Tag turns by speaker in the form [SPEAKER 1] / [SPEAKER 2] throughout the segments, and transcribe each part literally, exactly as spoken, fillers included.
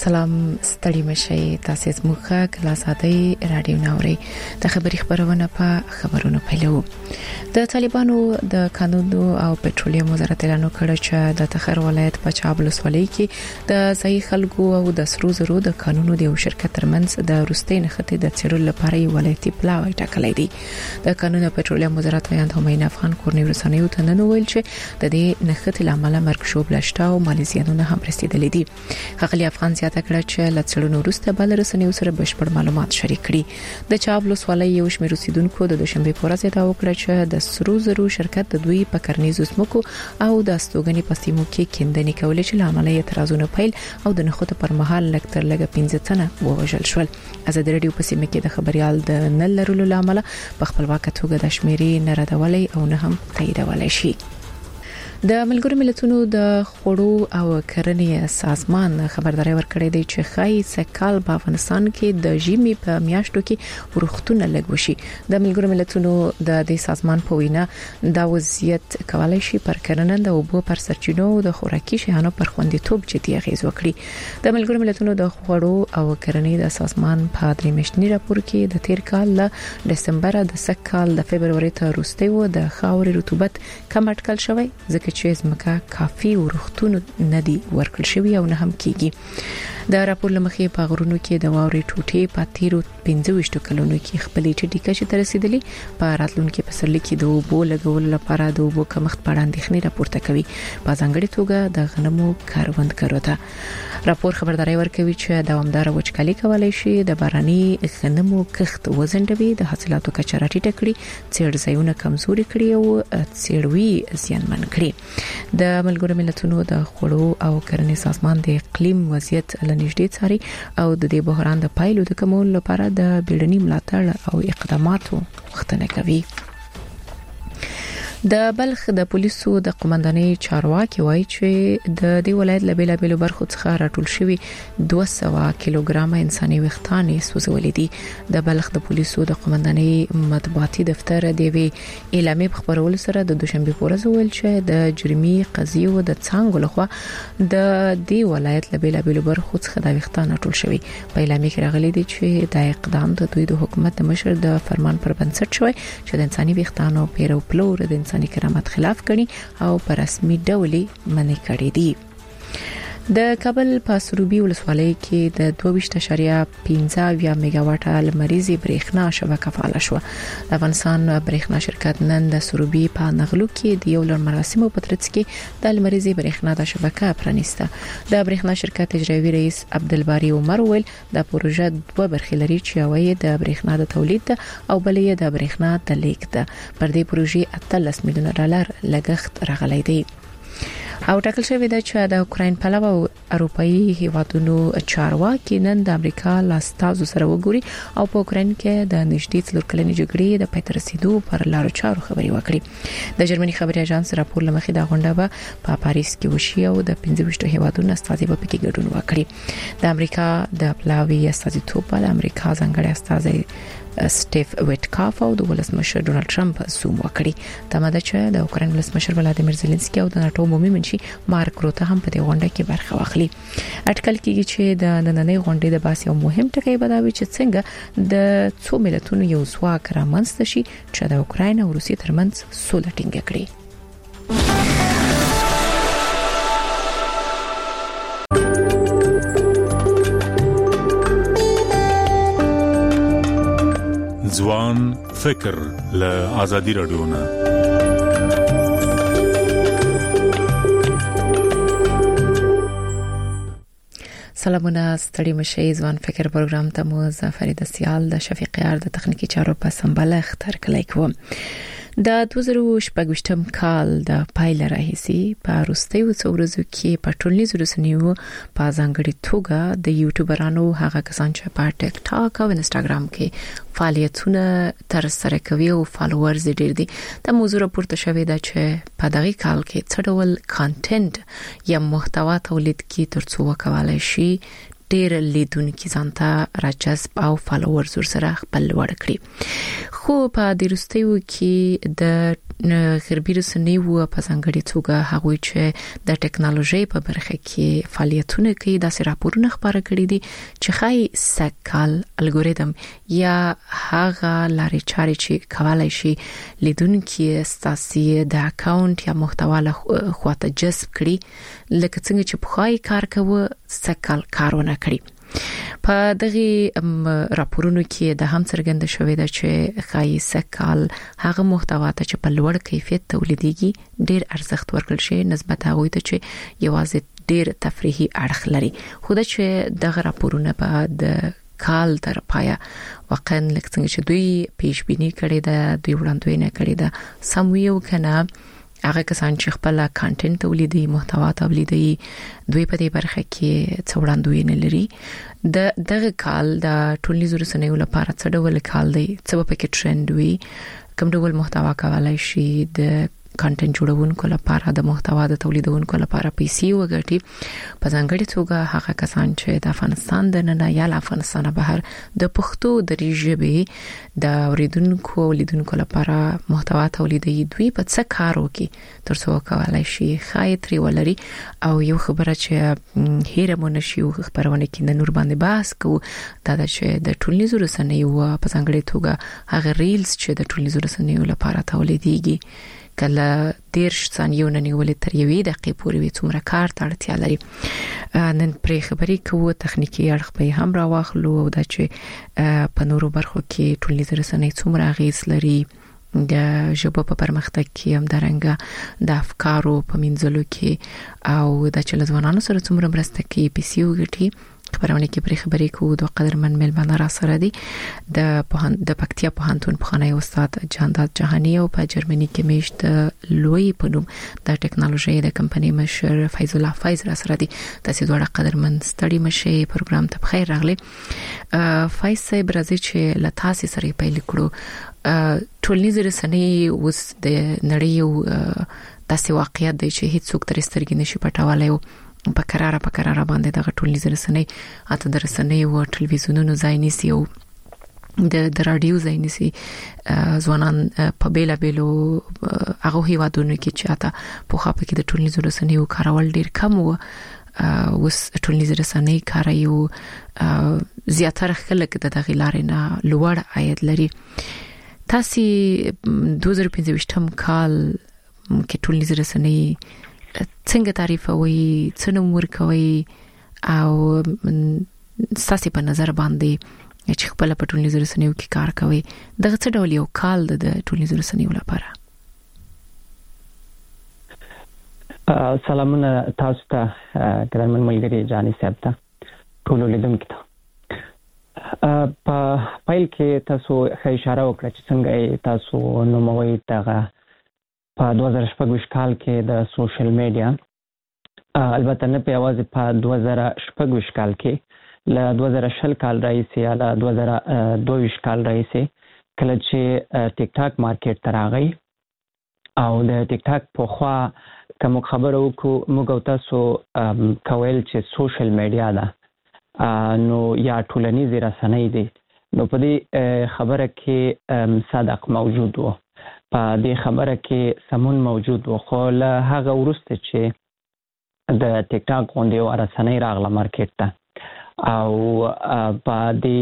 [SPEAKER 1] سلام ستړي مشي تاسو زموږه کلاساتي رادیو ناوري د خبري خبرونه په خبرونو پیلو د طالبانو د قانون او پټرولیم وزارت اعلان وکړ چې د تخر ولایت په چابل سولې کې د ځای خلکو او د سرو زرو د قانونو د یو شرکت ترمنځ د روستي نخته د چیرول لپاره یو ولایتي پلاوی ټاکلې دي د قانون او پټرولیم وزارت ویاند همین افغان کورنی رسنیو ته نن ویل چې د دې نخته لامل مرګ شوب لشتہ او مالیزیانو هم رسیدلې دي خغلی افغان زیاته کړه چې لڅړونو وروسته بل رسنیو سره بشپړ معلومات شریک کړي د چابل سولې یو شمېر اوسیدونکو د دوشنبه په ورځ دا وکړه چې د سرو زرو شرکت د دوی په کرنیزو سمکو او د استوګنې په سیمو کې کیندنې کولې چې لامل یې اعتراضونه پیل او د نخود پر مهال لکتر لګ پنځه تنه ووژل شول ازادي رادیو په سیمه کې د خبريال د نل لرلو لامل په خپلواک توګه د شمیري نه ردولې او نه هم تاییدولای شي د ملګرو ملتونو د خوړو او کرنې سازمان خبرداري ورکړې دی چې خای سکهال په افغانستان کې د ژمي په میاشتو کې ورختونه لګوشي د ملګرو ملتونو د دې سازمان په وینا دا وضعیت کولای شي پر کرنه د اوبو پر سرچینو د خوراکي شیانو پر خوندیتوب جدي اغیز وکړي د ملګرو ملتونو د خوړو او کرنې د سازمان په درې میاشتني راپور کې د تیر کال له دسمبر د سکهال د فبرवरी ته وروسته و د خاورې رطوبت کم اټکل شوی ځکه چې زمکه کافي ورختونه ندي ورکړل شوی او نه هم کیږي د راپور لمخې په غرونو کې د واورې ټوټې په تیرو پنځه ویشت کلونو کې خپلې چټي کچې ته رسیدلې په راتلونکو پسرلي کې د اوبو لګول لپاره د اوبو کمښت په اړه اندېښنې راپورته کوي په ځانګړي توګه د غنمو کاروند کړوته راپور خبرداري ورکوي چې دوامدار وچکالي کولای شي د باراني غنمو کښت وزندوي د حاصلاتو کچه راټیټه کړي څېړ ځایونه کمزوري کړي او څېړوي زیانمن کړي د ملګرو ملتونو د خوړو او کرنې سازمان د اقلیم وضعیت لنیږدې څاري او د دې بحران د پایلو د کمولو لپاره د بیړني ملاتړ او اقداماتو غوښتنه کوي د بلخ د پولیسو د قومندانۍ چارواکي وایي چې د دې ولایت له بیلابېلو برخو څخه راټول شوی دوه سوه کیلوګرام انساني وښتانې سوځولې دي د بلخ د پولیسو د قومندانۍ مطبوعاتي دفتر د وی اعلامیه خبرول سره د دوشنبه په ورځ ویل چې د جرمي قضیو د څنګه لخوا د دې ولایت له بیلابېلو برخو څخه د وښتان راټول شوی په اعلامیه کې راغلي دي چې د اقدام د دوی د حکومت د مشر د فرمان پر بنسټ شوی چې د انساني وښتانو پیرو پلور د انساني کرامت خلاف کړي او په رسمي ډول منع کړي دي د کابل په سروبي ولسوالۍ کې د دوه ویشت اعشاریه پنځه میگا واټه لمریزي برېښنا شبکه فعال شوه د افغانستان برېښنا شرکت نن د سروبي په نغلو کې د یو لړ مراسمو په ترڅ کې د لمریزي برېښنا د شبکه پرانیسته د برېښنا شرکت اجرایي رئیس عبدالباری عمر ویل د پروژه دوه برخې لري چې یوه د برېښنا د تولید او بلې د برېښنا د لیږد ده پر دې پروژې اتلس میلیونه ډالر لګښت راغلی دی او ټاکل شوی دی چې د اوکرين پلو او اروپאי هیوادونو چارواکي نن د امریکا لاستازو سره وګوري او په اوکرين کې د نږدې څلور کلنې جګړې د پای ته رسیدو پر لارو چارو خبري وکړي د جرمني خبري اژانس راپور لمخې د غونډه په پا پاریس کې وشي او د پنځه ویشت هیوادونو استازي په کې ګډون وکړي د امریکا د پلاوی استازیتوب په امریکا ځانګړي استازي سټیف ویټکاف او د ولسمشر ډونالد ټرمپ زوم وکړي تماده چې د اوکرين ولسمشر ولادیمیر زيلنسکي او د ناتو عمومي منشي مارک روته هم په دې غونډه کې برخه واخلي اټکل کېږي چې د نننۍ غونډې د باسي او مهم ټکی بداوي چې څنګه د څو ملتونو یو ځواک رامنځته شي چې د اوکرين او روسیې ترمنځ سوله ټینګه کړي
[SPEAKER 2] ځوان فکر له آزادي رادیو نه
[SPEAKER 1] سلامونه ستړي مشي ځوان فکر پروګرام ته مو زفرید سیال د شفیق یار د تخنیکی چارو په سمباله اختر کړی کوم د دوه زره شپږم کال د پایل راهیسي په روستیو څورزو کې په ټولنیزو رسنیو په ځانګړي توګه د یوټیوبرانو هغه کسان چې په ټیک ټاک او انستګرام کې فعالیتونه تر سره کوي او فالوورز ډیر دي د موضوع راپورته شوې ده چې په دغه کال کې څه ډول کانټینټ یا محتوا تولید کی ترڅو وکولای شي ډیر لیدونکو ځانته راجذب او فالوورز سره خپل وړ کړی خو په دروستیو کې د غربي رسنیو په ځانګړي توګه هغه چې د ټکنالوژي په برخه کې فعالیتونه کوي د راپورونه خبره کړې دي چې خای سکال الګوریتم یا هغه لارې چارې چې کولای شي لیدونکو ستاسي د اکاونټ یا محتوا له خواته جذب کړي لکه څنګه چې په خای کار کوي سکال کارونه کړي په دغه راپورونو کې د هم څرګنده شوې ده چې خای سکال هغه محتوا ته چې په لوړ کیفیت تولیديږي ډیر ارزښت ورکړل شي نسبت هغه ته چې یوازې ډیر تفریحي اړخ لري خو دا چې دغه راپورونه په د کال تر پایا واقعا لکه څنګه چې دوی پیش بینی کړي ده دوی وړاندوینه کړي ده سمویو کنه هغه کسان چې خپل کانټینټ تولیدي محتوا تولیدي دوی په دې برخه کې څوړاندوی لري د دغه کال د ټولنیزو رسنیو لپاره څه ډول کال دی څه په کې ټرند وي کوم ډول محتوا کولای شي د کانټینټ جوړونکو لپاره د محتوا د تولیدونکو لپاره پیسې وګټي په ځانګړي توګه هغه کسان چې د افغانستان د نه یا افغانستان بهر د پښتو د ریژبې د اوریدونکو لیدونکو لپاره محتوا تولیدي دوی په څه کار وکي ترڅو کولای شي خایتري ولري او یو خبره چې هیره مونږ شي خبرونه کې د نور باندې بحث کوو دا چې د ټولنیزو رسنیو په ځانګړي توګه هغه ریلز چې د ټولنیزو رسنیو لپاره تولیديږي کله دیرش ثانیو نه نیولې تر یوې دقیقې پورې وي څومره کار ته اړتیا لري نن پرې خبرې کوو تخنیکی اړخ په هم راواخلو او دا چې په نورو برخو کې ټولنیز رسنۍ څومره اغیز لري د ژبه په پرمختګ کې هم درنګ د افکارو په منځلو کې او د چلځوانانو سره څومره مرسته کوي پیسې وګټي خبرونه کې پرې خبرې کوو د قدرمن ملمنه را سره دي د د پکتیا پوهنتون پخوانی استاد جانداد جهانی او په جرمني کې میشت لوی په نوم د ټکنالوژي د کمپنۍ مشر فیض الله فیض را سره دي تاسو دوه قدرمن ستړي مشه پروګرام ته بخیر راغلي فیض صاحب راځي چې لتاسي سره پیل کړو ټولنیز رسنۍ اوس د نړۍ داسې واقعیت دی چې هیڅ څوک تر سترګې نشي پټولای په قراره په قراره باندې د ټولنیز رسنۍ اته د رسنۍ او ټلویزیونونو ځای نیسي او د د رادیو ځای نیسي ځوانان په بیلا بیلو هغه هیوادونو کې چې اته په خاطر کې د ټولنیز رسنۍ کارول ډیر کم وو اوس ټولنیز رسنۍ کاریو زیاتره خلک د دغه لارې نه لوړ عاید لري تاسو دوه زره پنځه کال کې ټولنیز رسنۍ څنګه تعریفوي څنګه مور کوي او ساسي په نظر باندې چې خپل په ټولنیزو رسنیو کې کار کوي دغه څه ډول یو کال د ټولنیزو رسنیو لپاره
[SPEAKER 3] سلامونه تاسو ته ګرانمن ملګری جاني صاحب ته ټول لیدونکو ته په فایل کې تاسو ښه اشاره وکړه چې څنګه تاسو نوموي دغه په دوه زره شپږ کال کې د سوشل میډیا البته نه په یوازې په دوه زره شپږ کال کې له دوه زره شل کال راځي یا له دوه زره دوه کال راځي کله چې ټیک ټاک مارکیټ ته راغی او د ټیک ټاک په خوا کوم خبرو کو موږ تاسو کویل چې سوشل میډیا ده نو یا ټولنیز رسنۍ دي نو په دې خبره کې صادق موجود وو په دې خبره کې سمون موجود وو خو له هغه وروسته چې د ټیک ټاک غونډې رسنۍ راغله مارکیټ ته او په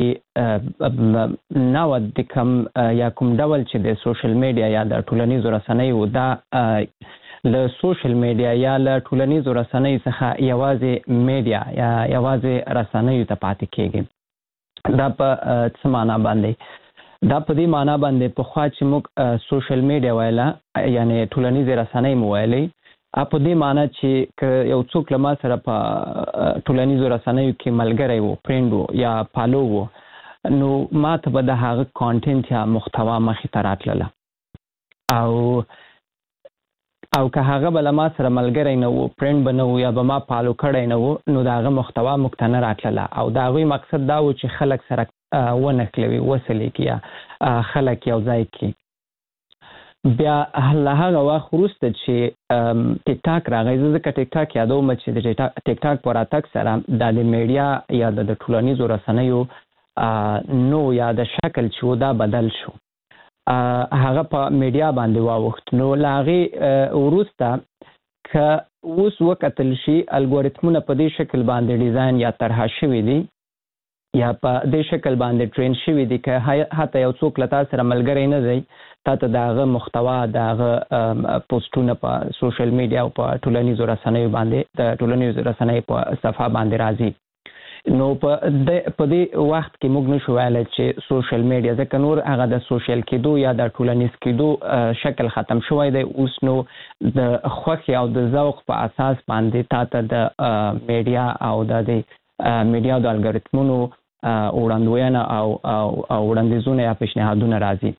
[SPEAKER 3] دې نو د کوم یا کوم ډول چې د سوشل میډیا یا د ټولنیزو رسنیو دا له سوشل میډیا یا له ټولنیزو رسنۍ څخه یوازې میډیا یا یوازې رسنیو ته پاتې کېږي دا په څه معنا باندې دا په دې معنا باندې په خوا چې موږ سوشل میډیا وایلا یعنی ټولنیز رسنۍ مو وایلې په دې معنا چې یو څوک لمه سره په ټولنیز رسنیو کې ملګری وو فرند وو یا فالو وو نو ما ته به د هغه کانټینټ یا محتوا مخې ته راتلله او او که هغه بل ما سره ملګری نه وو فرند بنو یا به ما فالو کړی نه وو نو دا هغه محتوا مختنه راتلله او دا غوي مقصد دا و چې خلک سره ونه کلوي وسلې کیا خلک یو ځای کې بیا له هغه وخت وروسته چې ټیک ټاک راغی ځکه ټیک ټاک یادوم چې د ټیک ټاک پر اتک سره د میډیا یا د ټولنیزو رسنیو نو یا د شکل چې دا بدل شو هغه په میډیا باندې واوښت. نو لاغي ورسته ک اوس وکتل شي الګوریتمونه په دې شکل باندې ډیزاین یا طرح شوی دي یا په دې شکل باندې ټرین شوی دي ک حتی یو څوک لتا سره ملګری نه دی تاسو داغه محتوا داغه پوسټونه په سوشل میډیا او په ټولنیزو رسنیو باندې د ټولنیزو رسنیو په صفحه باندې راځي. نو په د په دې وخت کې موږ نشو ویلای چې سوشل میډیا ځکه نور هغه د سوشل کېدو یا د ټولنیز کېدو شکل ختم شوی دی. اوس نو د خوښي او د ذوق په اساس باندې تاسو د میډیا او د میډیا د الګوریتمونو وړاندوینه او او وړاندیزونه یا پیشنهادونه راځي.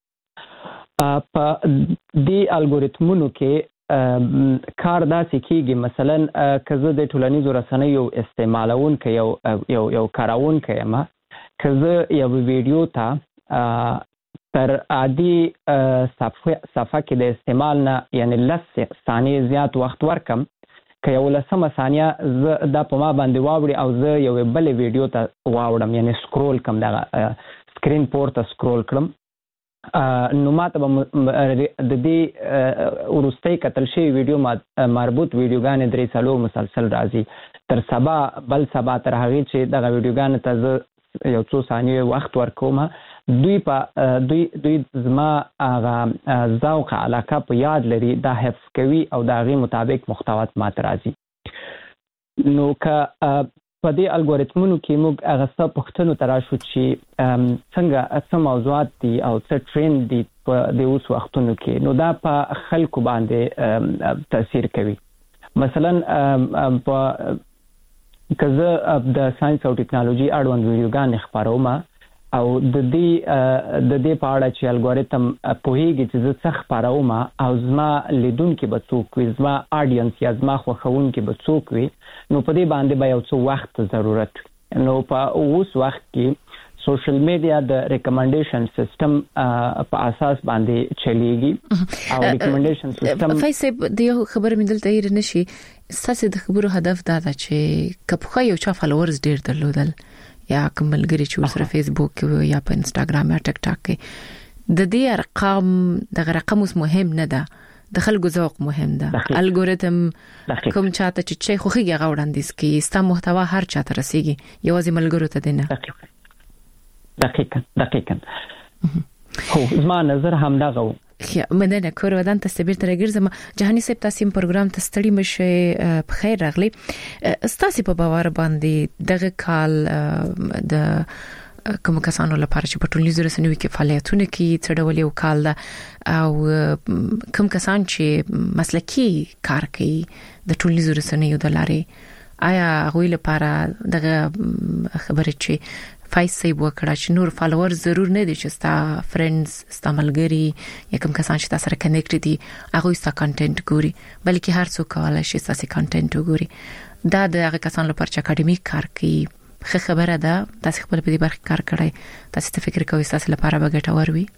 [SPEAKER 3] په دې الګوریتمونو کې کار داسې کېږي مثلا که زه د ټولنیزو رسنیو استعمالونکی یو یو یو کاروونکی یم که زه یو ویډیو ته تر عادي صفحه صفحه کې د استعمال نه یعنی لس ثانیې زیات وخت ورکم که یو لسمه ثانیه زه دا په ما باندې واوړي او زه یو بلې ویډیو ته واوړم یعنی سکرول کم دغه سکرین پورته سکرول کړم نو ماته د دې ورستۍ کتل شوی ویډیو مربوط ویډیوګانې درې څلور مسلسل راځي تر سبا بل سبا تر هغې چې دغه ویډیوګانې ته زه یو څو ثانیې وخت ورکوم دوی په دوی دوی زما هغه ذوق علاقه په یاد لري دا حفظ کوي او د هغې مطابق محتوات ماته راځي. نو که په دې الګوریتمونو کې موږ هغه څه پوښتنو ته راشو چې څنګه څه موضوعات دي او څه ټرند دي په دې اوس وختونو کې نو دا په خلکو باندې تاثیر کوي. مثلا په که زه د ساينس او ټکنالوژي اړوند ویډیوګانې خپروم او د دې د دې په اړه چې الګوریتم پوهیږي چې زه څه خپروم او زما لیدونکي به څوک وي زما آډینس یا زما خوښونکي به څوک وي نو په دې باندې به یو څه وخت ضرورت وي. نو په اوس وخت کې سوشل میډیا د ریکمنډیشن سیستم په اساس باندې چلیږي او ریکمنډیشن سیستم
[SPEAKER 1] فیصب د یو خبر مندل تغیر نشي ساسه د خبرو هدف دا ده چې کپخه یو چا فالوورز ډیر درلودل یا کوملګری چې سره فیسبوک یا په انستګرام یا ټیک ټاک کې د دې ارقام د رقم اوس مهم نه ده د خلکو ذوق مهم ده. الګوریتم کوم چاته چې خوخي غوړاندیس کی ستا محتوا هر چاته رسیږي یوازې ملګرو ته دینه.
[SPEAKER 3] دقیقاً دقیقاً هو زما نظر هم دغه
[SPEAKER 1] خیا مننه کور ودان ته سبیر تر ګرځم جهاني صاحب تاسو پروګرام ته ستړي مشه په خیر راغلی. تاسو په باور باندې دغه کال د کوم کسانو لپاره چې په ټولنیزو رسنیو کې فعالیتونه کوي څه ډول یو کال ده او کوم کسان چې مسلکي کار کوي د ټولنیزو رسنیو د لارې آیا غوې لپاره دغه خبره چې فیصب وکړه چې نور فالوور ضرور نه دي چې ستا فرندز ستا ملګری یا کوم کسان چې تاسو سره کنیکټ دي هغه ستا کنټینټ ګوري بلکې هر څوک کولای شي تاسو کنټینټ وګوري. دا د هغه کسان لپاره چې اکیډمیک کار کوي خه خبره ده تاسو خپل په دې برخه کار کړئ تاسو ته فکر کوئ تاسو لپاره به ګټور وي.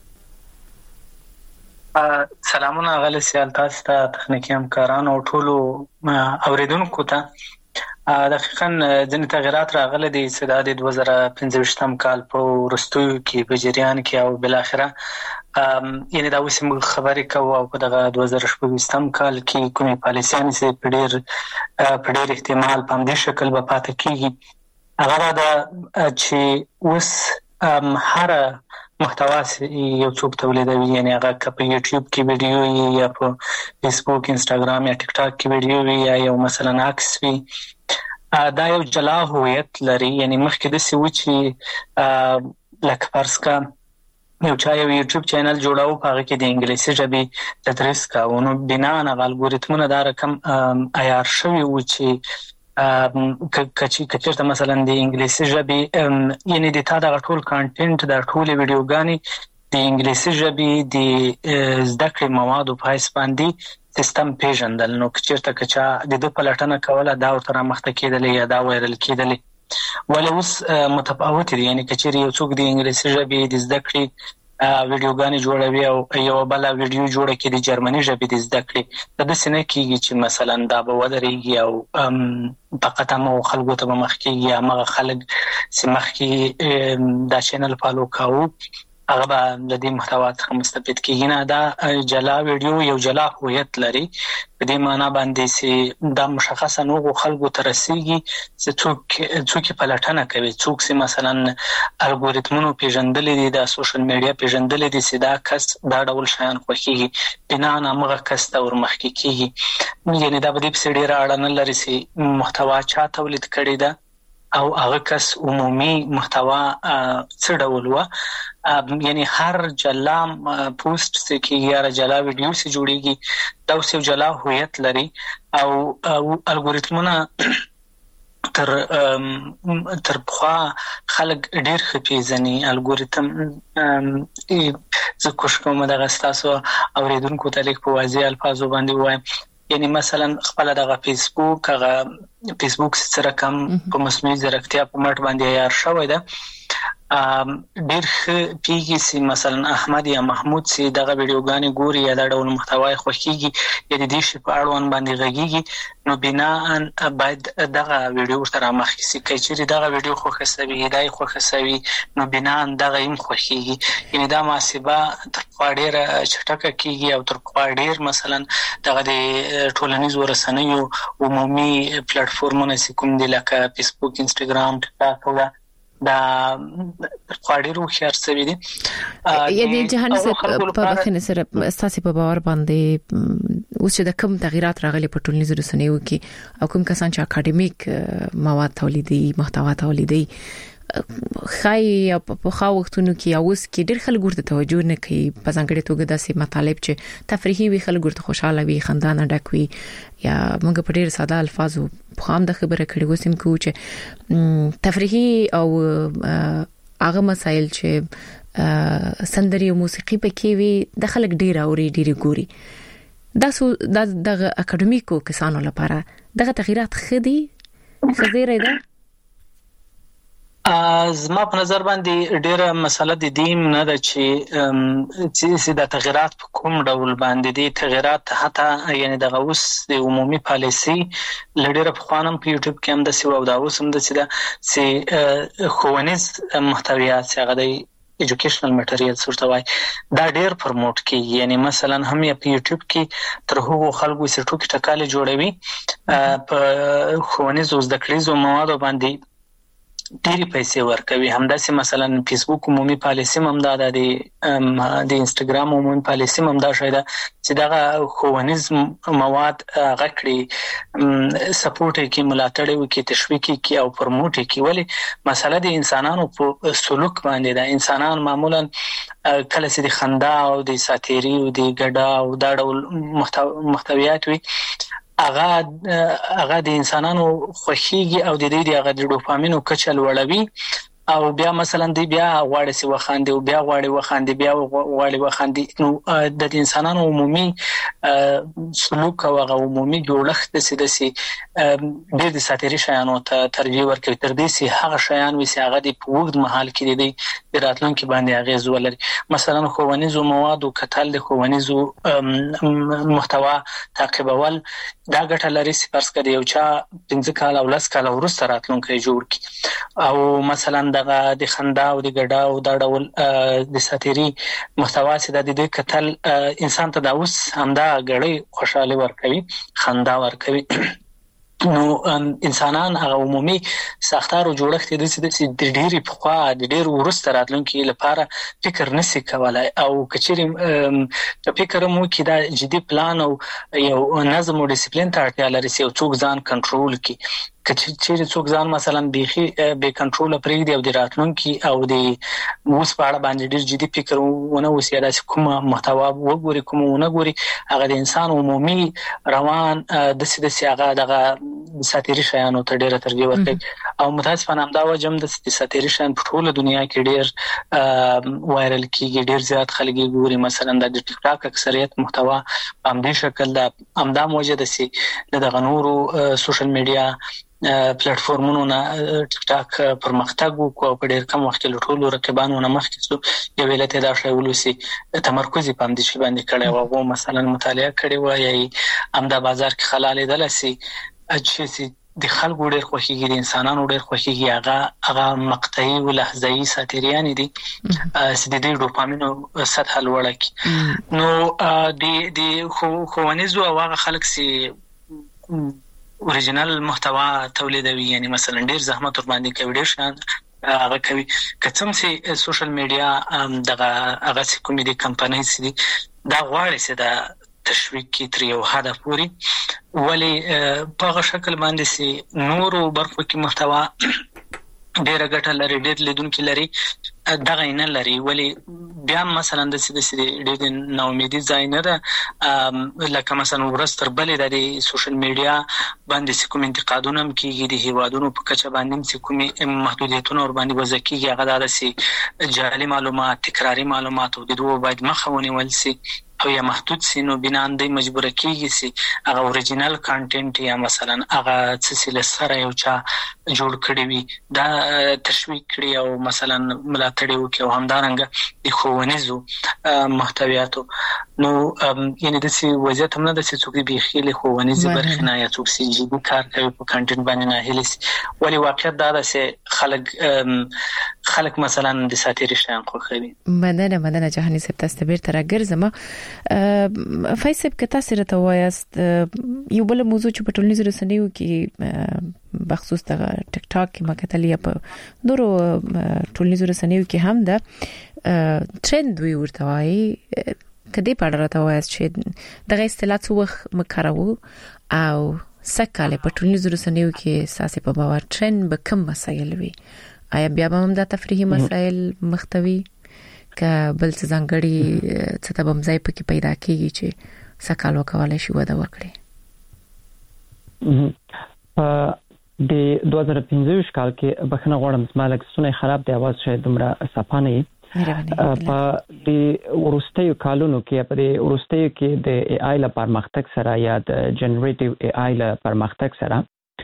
[SPEAKER 4] سلامونه غل سیال تاسو ته تخنیکی همکاران او ټولو اوریدونکو ته دقیقاً ځینې تغیرات راغلي دي چې د دوه زره پنځه کال په وروستیو کې په جریان کې او بل اخره یعنی دا اوس موږ خبرې کوو او په دغه دوه زره شپږ کال کې کومې پالیسیانې چې په ډېر په ډېر احتمال په همدې شکل به پاتې کېږي هغه دا چې اوس هر محتوا یو څوک تولیدوي یعنی هغه که په یوټیوب کې ویډیو یا په فیسبوک انستګرام یا ټیک ټاک کې ویډیو وي یا یو مثلا عکس وي دا یو جلا هویت لري. یعنی مخکې داسې و چې لکه فرض کړه یو چا یو یوټیوب چینل جوړاو په هغه کې د انګلیسي ژبې تدریس کاوه نو بنا هغه الګوریتمونه دا رقم عیار شوي و چې کچې کچېرته مثلا د انګلیسي ژبې یعنی د تا دغه ټول کانټینټ د ټولې ویډیوګانې د انګلیسي ژبې د زده کړې موادو په حیث باندې سیستم پیژندل نو کچېرته کچا د دې پلټنه کوله دا ورته رامخته کېدلې یا دا وایرل کېدلې ولې اوس متفاوت دي. یعنی کچېرې یو څوک د انګلیسي ژبې د زده کړې ویډیوګانې جوړوي او یو بل ویډیو جوړه کړي د جرمني ژبې د زده کړې دا داسې نه کېږي چې مثلا دا به ودرېږي او فقط همغو خلکو ته به مخ کېږي همغه خلک چې مخکې دا چینل فالو کاوه هغه به د دې محتوا څخه مستفید کیږي نه. دا جلا ویډیو یو جلا هویت لري، په دې معنا باندې چې دا مشخصه نوغو خلکو ته رسیږي چې څوک څوک پلټنه کوي، څوک چې مثلا الګوریتمونو پیژندلې دي، د سوشل میډیا پیژندلې دي چې دا کس دا ډول شیان خوښیږي، بنا نه هغه کس ته ورمخکې کیږي. یعنی دا به دې په ډېره اړه نه لري چې محتوا چا تولید کړې ده او هغه کس عمومي محتوا څه ډول و. یعنی هر جلا پوسټ چې کیږي یا جلا ویډیو چې جوړیږي دا اوس یو جلا هویت لري او الګوریتمونه تر تر پخوا خلک ډېر ښه پیژني. الګوریتم زه کوشش کوم دغه ستاسو اوریدونکو ته لیک په واضح الفاظو باندې ووایم. یعنی مثلا خپل دغه فیسبوک هغه فیسبوک سره کم په مصنوعي ځیرکتیا په مټ باندې عیار شوی ده. ډېر ښه پیږي چې مثلا احمد یا محمود چې دغه ویډیوګانې ګوري یا دا ډول محتوا یې خوښیږي یا د دې شي په اړوند باندې غږیږي، نو بنا باید دغه ویډیو ورته رامخکې شي. که چېرې دغه ویډیو خوښه سوي دا یې خوښه سوي نو بنا دغه یې هم خوښیږي. یعنی دا محاسبه تر پخوا ډېره چټکه کیږي او تر پخوا ډېر مثلا دغه د ټولنیزو رسنیو عمومي پلیټفورمونه چې کوم دي لکه فیسبوک، انسټاګرام، ټیک ټاک او دا خواړې روخيار سوي دي.
[SPEAKER 1] یعنی جهان سره په بخنه سره اساسي په باور باندې اوس چې د کوم تغیرات راغلي په ټولنیزو رسنیو کې او کوم کسان چې اکاډمیک مواد تولیدي محتوا تولیدي خای په خا وختونو کې اوس کې ډېر خلک ورته توجه نه کوي، په ځانګړي توګه داسې مطالب چې تفریحي وي، خلک ورته خوشاله وي، خندانه ډک وي، یا موږ په ډېر ساده الفاظو په خام د خبره کړي وسیم کو چې تفریحي او هغه مسایل چې سندري او موسیقي پکې وي د خلک ډېر اوري ډېر ګوري. دا سو د اکاډمیکو کسانو لپاره دغه تغیرات خدي خزيره ده.
[SPEAKER 4] زما په نظر باندې ډېره مسله د دې نه ده چې چې د تغیرات په کوم ډول باندې دي تغیرات حتی یعنی د اوس د عمومي پالیسي لډیره په خوانم په یوټیوب کې هم د سی او دا اوس هم د چې ښوونیز محتویات څنګه دی ایجوکیشنل میټیریال څه وایي دا ډېر پروموټ کیږي. یعنی مثلا هم په یوټیوب کې تر هغو خلکو چې ټوکی ټکاله جوړوي په ښوونیز او زده کړیزو موادو باندې ډېری پیسې ورکوي. همداسې مثلا فیسبوک عمومي پالیسي هم دا د د انستګرام عمومي پالیسي هم دا شاید چې دغه ښوونیز مواد غکړي سپورټ کې ملاتړ وکړي، تشویق کې او پروموټ کې. ولی مسله د انسانانو په سلوک باندې دا انسانان معمولا کله چې د خندا او د ساتيري او د ګډا او دا ډول محتویات وي هغه هغه د انسانانو خوښيږي او د دې د هغه د ډوپامین او کچل وړوي او بیا مثلا دی بیا غواړي چې وخاندي او بیا غواړي وخاندي بیا غواړي وخاندي. نو د انسانانو عمومي سلوک او هغه عمومي جوړښت د سیدسي ډېر د ساتيري شیانو ته ترجیح ورکوي تر دې چې هغه شیان وي چې هغه د پوغد محل کې دي د راتلونکو باندې اغیز ولري. مثلا ښوونیزو مواد او کتل د ښوونیزو محتوا تعقیبول دا ګټه لري چې پرس کړي یو چا پنځه کال او لس کال وروسته راتلونکي جوړ کی او مثلا دغه د خندا او د ګډا او د ډول د ساتيري محتوا چې د دې کتل انسان ته دا اوس همدا غړي خوشاله ورکوي، خندا ورکوي. نو انسانان هغه عمومي ساختار او جوړښت د ډېری په خوا د ډېر ورسته راتلونکي لپاره فکر نسی کولای او کچېرې فکر مو کې دا جدي پلان او یو نظم او ډیسپلین ته اړتیا لري چې څوک ځان کنټرول کړي. کچېرې څوک ځان مثلا بيخي به کنټرول پرې دی او د راتلونکي او د اوس په اړه باندې ډېر جدي فکر ونه وسی دا کومه محتوا وګوري کومه ونه ګوري هغه د انسان عمومي روان د سیده سیاغه دغه ساتيري شیانو ته ډېر ترجیح ورکړي او متاسفانه همدا وجم د ساتيري شیان په ټوله دنیا کې ډېر وایرل کیږي، ډېر زیات خلک ګوري. مثلا د ټیک ټاک اکثریت محتوا په همدې شکل د همدا موجوده سي د غنورو سوشل میډیا پلیټفورمونو نه ټیک ټاک پرمختګ وکړ په ډېر کم وخت کې ټولو رقیبانو نه مخکې شو. یو ویلته دا شی ولوسي تمرکز په همدې شی باندې کړی او هغه مثلا مطالعه کړی و یا همدا بازار کې خلال دلسي چې د خلکو ډېر خوښیږي، د انسانانو ډېر خوښیږي، هغه هغه مقطعي او لحظه‌ای ساتیریان دي چې د دې ډوپامین سطح لوړه کړي. نو د د ښوونیزو او هغه خلک چې اوریجنل محتوا تولیدوي، یعنی مثلا ډېر زحمت ور باندې کوي، ډېر شان هغه کوي، که څوم چې سوشل میډیا دغه هغه کومې د کمپنۍ سي دا غواړي چې دا تشویق کی تر یو حد پورې، ولی په هغه شکل باندې سي نورو برخو کې محتوا ډېر ګټه لري، ډېر لیدونکي لري، دغه نه لري. ولی بیا مثلا د سې د ډېر ناامیدي ځای نه ده، لکه مثلا ورځ تر بلې د سوشل میډیا باندې کوم انتقادونه هم کېږي، د هیوادونو په کچه باندې چې کوم محدودیتونه ور باندې وضع کېږي، هغه دا چې جعلي معلومات، تکراري معلومات او د دوه باید مخه ونیول سي او یا محدود سي، نو بنا اندې مجبور کېږي چې هغه اوریجنل کانټینټ یا مثلا هغه څه له سره یو چا جوړ کړی وي دا تشویق کړي او مثلا ملاتړ وکړي او همدارنګه د ښوونیزو محتویاتو. نو یعنی د سي وضعیت هم نه د سي څوک بيخي له ښوونیزو برخې نه یا څوک سي جدي کار کوي په کانټینټ باندې نه هلي، ولی واقعیت دا ده چې خلک خلک مثلا د ساتيري شان خوښوي.
[SPEAKER 1] مننه مننه جهاني صاحب، تاسو بیرته راګرځم. فیصل که تاسو راته وایاست یو بل موضوع چې په ټولنیزو رسنیو کې بخصوص د ټیک ټاک کې مکتل یا په نورو ټولنیزو رسنیو کې هم ده ټرند وی ورته وایي، کدی په اړه راته وایاست چې دغه اصطلاح څو وخت مکرو او سکهاله په ټولنیزو رسنیو کې ساسي په باور ټرند به کوم مسایل وي؟ آیا بیا به هم د تفریحي مسایل مختوي که بل څه ځانګړي څه ته بمځای پکې پیدا کیږي چې سکهال وکولای شي وده وکړي؟
[SPEAKER 3] په د دوه زره پنځه کال کې بخنه غوړم زمالک سونه خراب دی، आवाज شاید دمره صفانه په د ورستیو کالونو کې په د ورستیو کې د ای آی لپاره پرمختګ سره یا د جنریټیو ای آی لپاره پرمختګ سره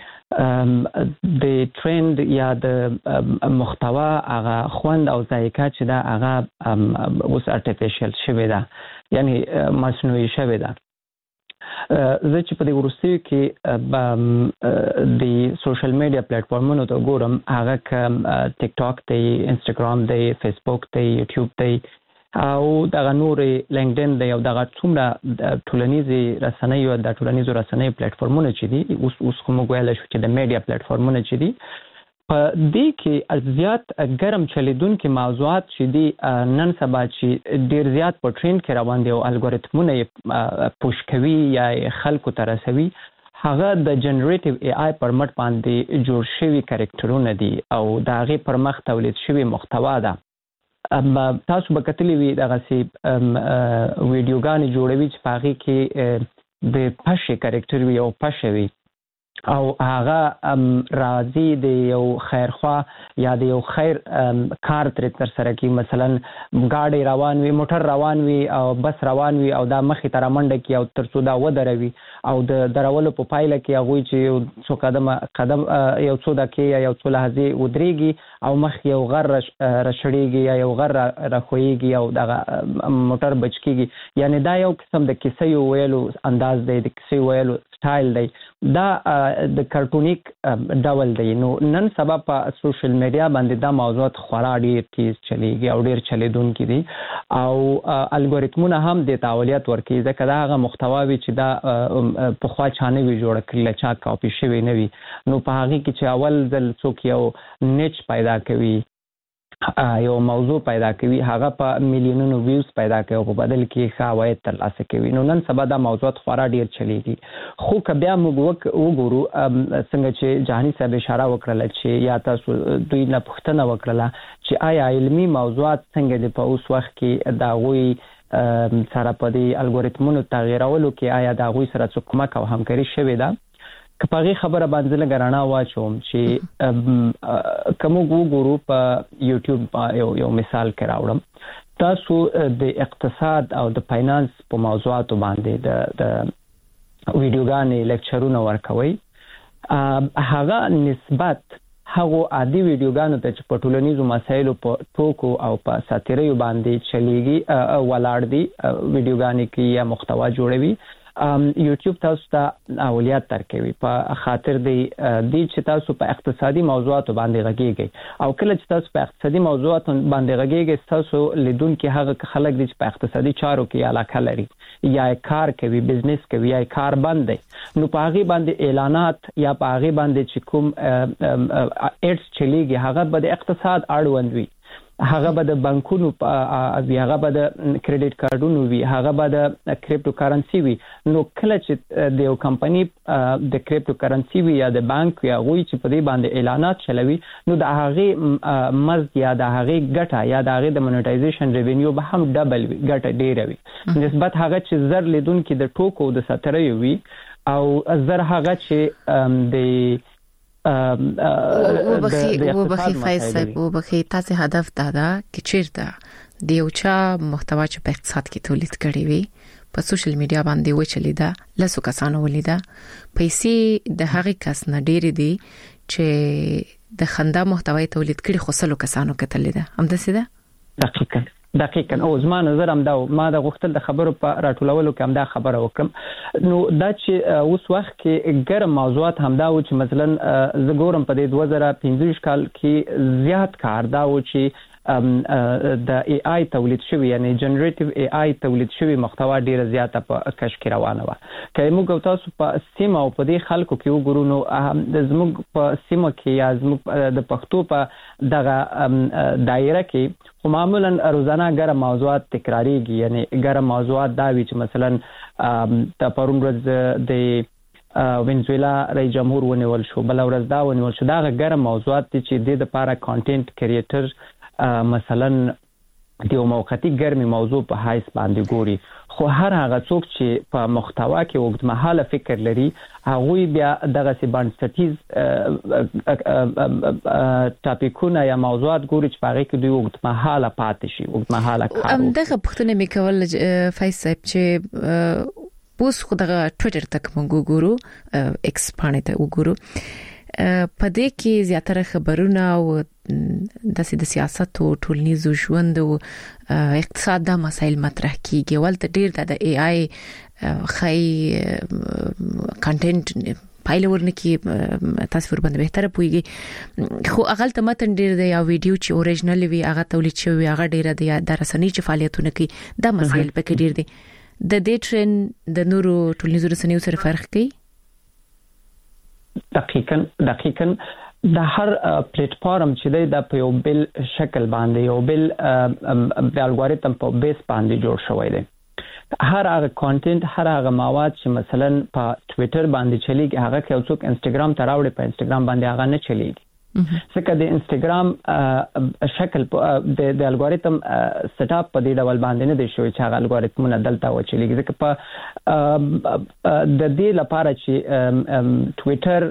[SPEAKER 3] د ټرند یا د محتوا هغه خوند او ذایقه چې دا هغه اوس ارتفیشل شوی ده، یعنی مصنوعي شوی ده. زه چې په دې ورستیو کې د سوشل میډیا پلیټ فارمونو ته ګورم، هغه ک ټیک ټاک دی، انستګرام دی، فیسبوک دی، یوټیوب دی او دغه نورې لینکډین دی او دغه څومره ټولنیزي رسنیو د ټولنیزو رسنیو پلیټ فارمونه چې دي، اوس اوس کوم ویل شو چې د میډیا پلیټ فارمونه چې دي، په دې کې زیات ګرم چلیدونکو موضوعات چې دي نن سبا چې ډیر زیات په ټرند کې روان دي او الګوریتمونه یې پوش کوي یا خلکو ته رسوي، هغه د جنریټیو ای آی پر مټ باندې جوړ شوي کریکټرونه دي او د هغې پر مخ تولید شوي محتوا ده. اما تاسو به کتلی وي دغه سي ویډیوګانې جوړوي چې په هغې کې د پشه کریکټر وي او پشه وي او هغه راځي د یو خیرخوا یا د یو خیر کار تر تر سره کې، مثلا ګاډي روان وي، موټر روان وي او بس روان وي او دا مخې ته رامنډه کې او تر څو دا ودروي او د درولو په پایله کې هغوی چې یو څو قدم قدم یو څو دقیقې یا یو څو لحظې ودرېږي او مخ یو غر راشړېږي یا یو غر راخویږي او دغه موټر بچ کېږي. یعنی دا یو قسم د کیسې ویلو انداز دی، د کیسې ویلو سټایل دی، دا د کارټونیک ډول دی. نو نن سبا په سوشل میډیا باندې دا موضوعات خورا ډیر تیز چلیږي او ډیر چلیدونکي دي او الګوریتمونه هم د تاولیت ورکوي، ځکه دا هغه محتوا وي چې دا په خوا چانه وي جوړ کړل، چا کاپی شوی نه وي. نو په هغه کې چې اول ځل څوک یو نیچ پیدا کوي، یو موضوع پیدا کوي، هغه په میلیونونو ویوز پیدا کوي او په بدل کې ښه عواید ترلاسه کوي. نو نن سبا دا موضوعات خورا ډیر چلیږي. خو که بیا موږ وګورو څنګه چې جهاني صاحب اشاره وکړله چې یا تاسو دوی نه پوښتنه وکړله چې آیا علمي موضوعات څنګه دي په اوس وخت کې د هغوی سره په دې الګوریتمونو تغیرولو کې آیا د هغوی سره څه کومک او همکاري شوې ده؟ که په هغې خبره باندې لږ رڼا واچوم چې که موږ وګورو په یوټیوب یو یو مثال کې راوړم، تاسو د اقتصاد او د فاینانس په موضوعاتو باندې د د ویډیوګانې لیکچرونه ورکوي، هغه نسبت هغو عادي ویډیوګانو ته چې په ټولنیزو مسایلو په ټوکو او په ساتیریو باندې چلیږي ولاړ دي، ویډیوګانې کې یا محتوا جوړوي یوټیوب تاسو ته اولویت درکوي په خاطر دی د چې تاسو په اقتصادي موضوعاتو باندې غږیږئ او کله چې تاسو په اقتصادي موضوعاتو باندې غږیږئ تاسو لیدونکو هغه خلک دي چې په اقتصادي چارو کې علاقه لري یا کار کوي بزنس کوي یا کار بند دي نو په هغه باندې اعلانات یا په هغه باندې چې کوم اډز چلیږي هغه به اقتصاد اړوند وي هغه به د بانکونو او هغه به د کریډټ کارتونو وي هغه به د کریپټو کرنسي وي نو کله چې د یو کمپنی د کریپټو کرنسي وي یا د بانک یا غوي چې په دې باندې اعلانات چلوي نو د هغه مزد یا د هغه ګټه یا د هغه د مونټایزیشن ریوینیو به هم ډبل وي ګټه ډیره وي نسبت هغه چې زر لیدونکو د ټوکو د سترې وي او زر هغه چې د
[SPEAKER 1] و بخي و بخي فیصل و بخي تاسو هدف دا ده چې چیرته د یو چا محتوا چې په اقتصاد کې تولید کړي وي په سوشل میډیا باندې و چلیدا لاسو کسانو ولیدا پیسې د هغه کس نه ډېری دي چې د خندا محتوا تولید کړي خو سلو کسانو کتل ده هم د سیده
[SPEAKER 3] دقیقاً دقیقاً او زما نظر هم دا ما د غوښتل د خبرو په راټولولو کې هم دا خبره وکم نو دا چې اوس وخت کې ګرم موضوعات هم دا و چې مثلا زګورم په دې دوه زره پنځه کال کې زیات کار دا و چې د ای آی تولید شوی یعنی جنریټیو ای آی تولید شوی محتوا ډیره زیاته په کش کې روانه و کله موږ تاسو په سیمه او په دې خلکو کې وګورو نو د زموږ په سیمه کې یا زموږ د پښتو په دغه دایره کې معمولا روزانه ګرم موضوعات تکراریږي یعنی ګرم موضوعات دا وی چې مثلا د پرون ورځ د وینزویلا رئیس جمهور ونیول شو بل ورځ دا ونیول شو دا ګرم موضوعات چې د لپاره کانټینټ کریټر مثلا د یو موقتی ګرمي موضوع په حیث باندې ګوري خو هر هغه څوک چې په محتوا کې وګړمحاله فکر لري هغه بیا دغه سی بنسټیز ټاپیکونه یا موضوعات ګوري چې هغه کې دوی وګړمحاله پاتې شي وګړمحاله کار
[SPEAKER 1] ام دغه پښتنه مې کول فیصل چې پوس خو دغه ټوئیټر تک مونږ ګورو ایکس باندې ته وګورو په دې کې زیاتره خبرونه او د سیاست او ټولنیزو ژوند او اقتصاد د مسایل مطرح کیږي ولته ډیر د ای آی خای کانټینټ پایله ورنکي تصویر باندې بهتره پويږي خو اغل ته متن ډیر دی یا ویډیو چې اوریجنل وي هغه تولید شوی هغه ډیر دی د رسنۍ چې فعالیتونه کوي د مسایل پکې ډیر دي د دې ټرند د نورو ټولنیزو رسنیو سره فرق کوي
[SPEAKER 3] دقیقاً دقیقاً د هر پلیټ فارم چې د په یو بل شکل باندې یو بل د الګوریتم په بیس باندې جوړ شوی دی هر هغه کانټینټ هر هغه مواد چې مثلا په ټوئیټر باندې چلیږي هغه کې څوک انستګرام ته راوړي په انستګرام باندې هغه نه چلیږي ځکه د انستګرام شکل د د الګوریتم سیټ اپ په دې ډول باندې نه دی شوی چې هغه الګوریتمونه دلته و چلیږي ځکه په د دې لپاره چې ټوئیټر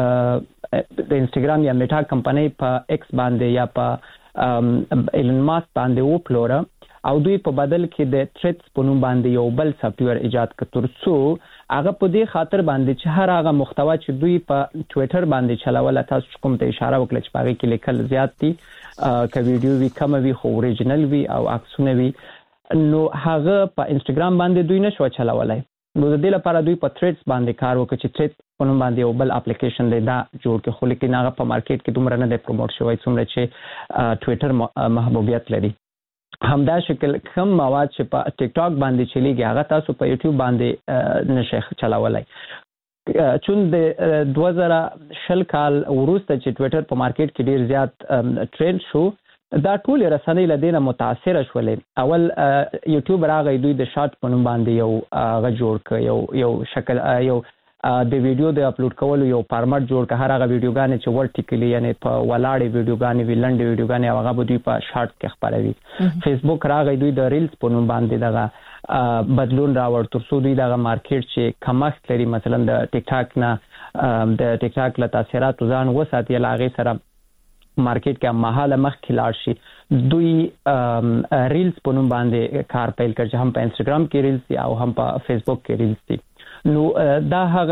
[SPEAKER 3] د انستګرام یا میټا کمپنۍ په ایکس باندې یا په ایلن ماسک باندې و پلوره او دوی په بدل کې د ټریټس په نوم باندې یو بل سافټویر ایجاد کړ څو هغه په دې خاطر باندې چې هر هغه محتوا چې دوی په ټوئیټر باندې چلاول تاسو کوم ته اشاره وکړه چې پاره کې لیکل زیات دي ک ویډیو وی کم وی خو اوریجنل وی او عکسونه وی نو هغه په انستګرام باندې دوی نشو چلاولای نو د دې لپاره دوی په ټریټس باندې کار وکړي چې ټریټ په نوم باندې یو بل اپلیکیشن دی دا جوړ کړي خو لیکن هغه په مارکیټ کې دومره نه دی پروموټ شوی څومره چې ټوئیټر محبوبیت لري همدا شکل کوم مواد چې په ټیک ټاک باندې چلیږي هغه تاسو په یوټیوب باندې نشه چلاولای چون د دوه زره شل کال وروسته چې ټوئیټر په مارکیټ کې ډیر زیات ټرند شو دا ټول رسنۍ لدینه متاثر شولې اول یوټیوب راغی دوی د شارټ په نوم باندې یو غ جوړ ک یو یو شکل یو د ویډیو د اپلوډ کولو یو فارمټ جوړ ک هر هغه ویډیوګانې چې ورټیکلی یعنی په ولاړې ویډیوګانې ویلند ویډیوګانې هغه به دوی په شارټ کې خبروي فیسبوک راغی دوی د ریلز په نوم باندې دغه بدلون راوړ تر څو دوی دغه مارکیټ چې کمښت لري مثلا د ټیک ټاک نه د ټیک ټاک له تاثیرات ځان وساتي لاغه سره مارکیټ کې مهاله مخ کلاړ شي دوی ریلز په نوم باندې کار پیل کړ چې هم په انستګرام کې ریلز دي او هم په فیسبوک کې ریلز دي نو دا هغه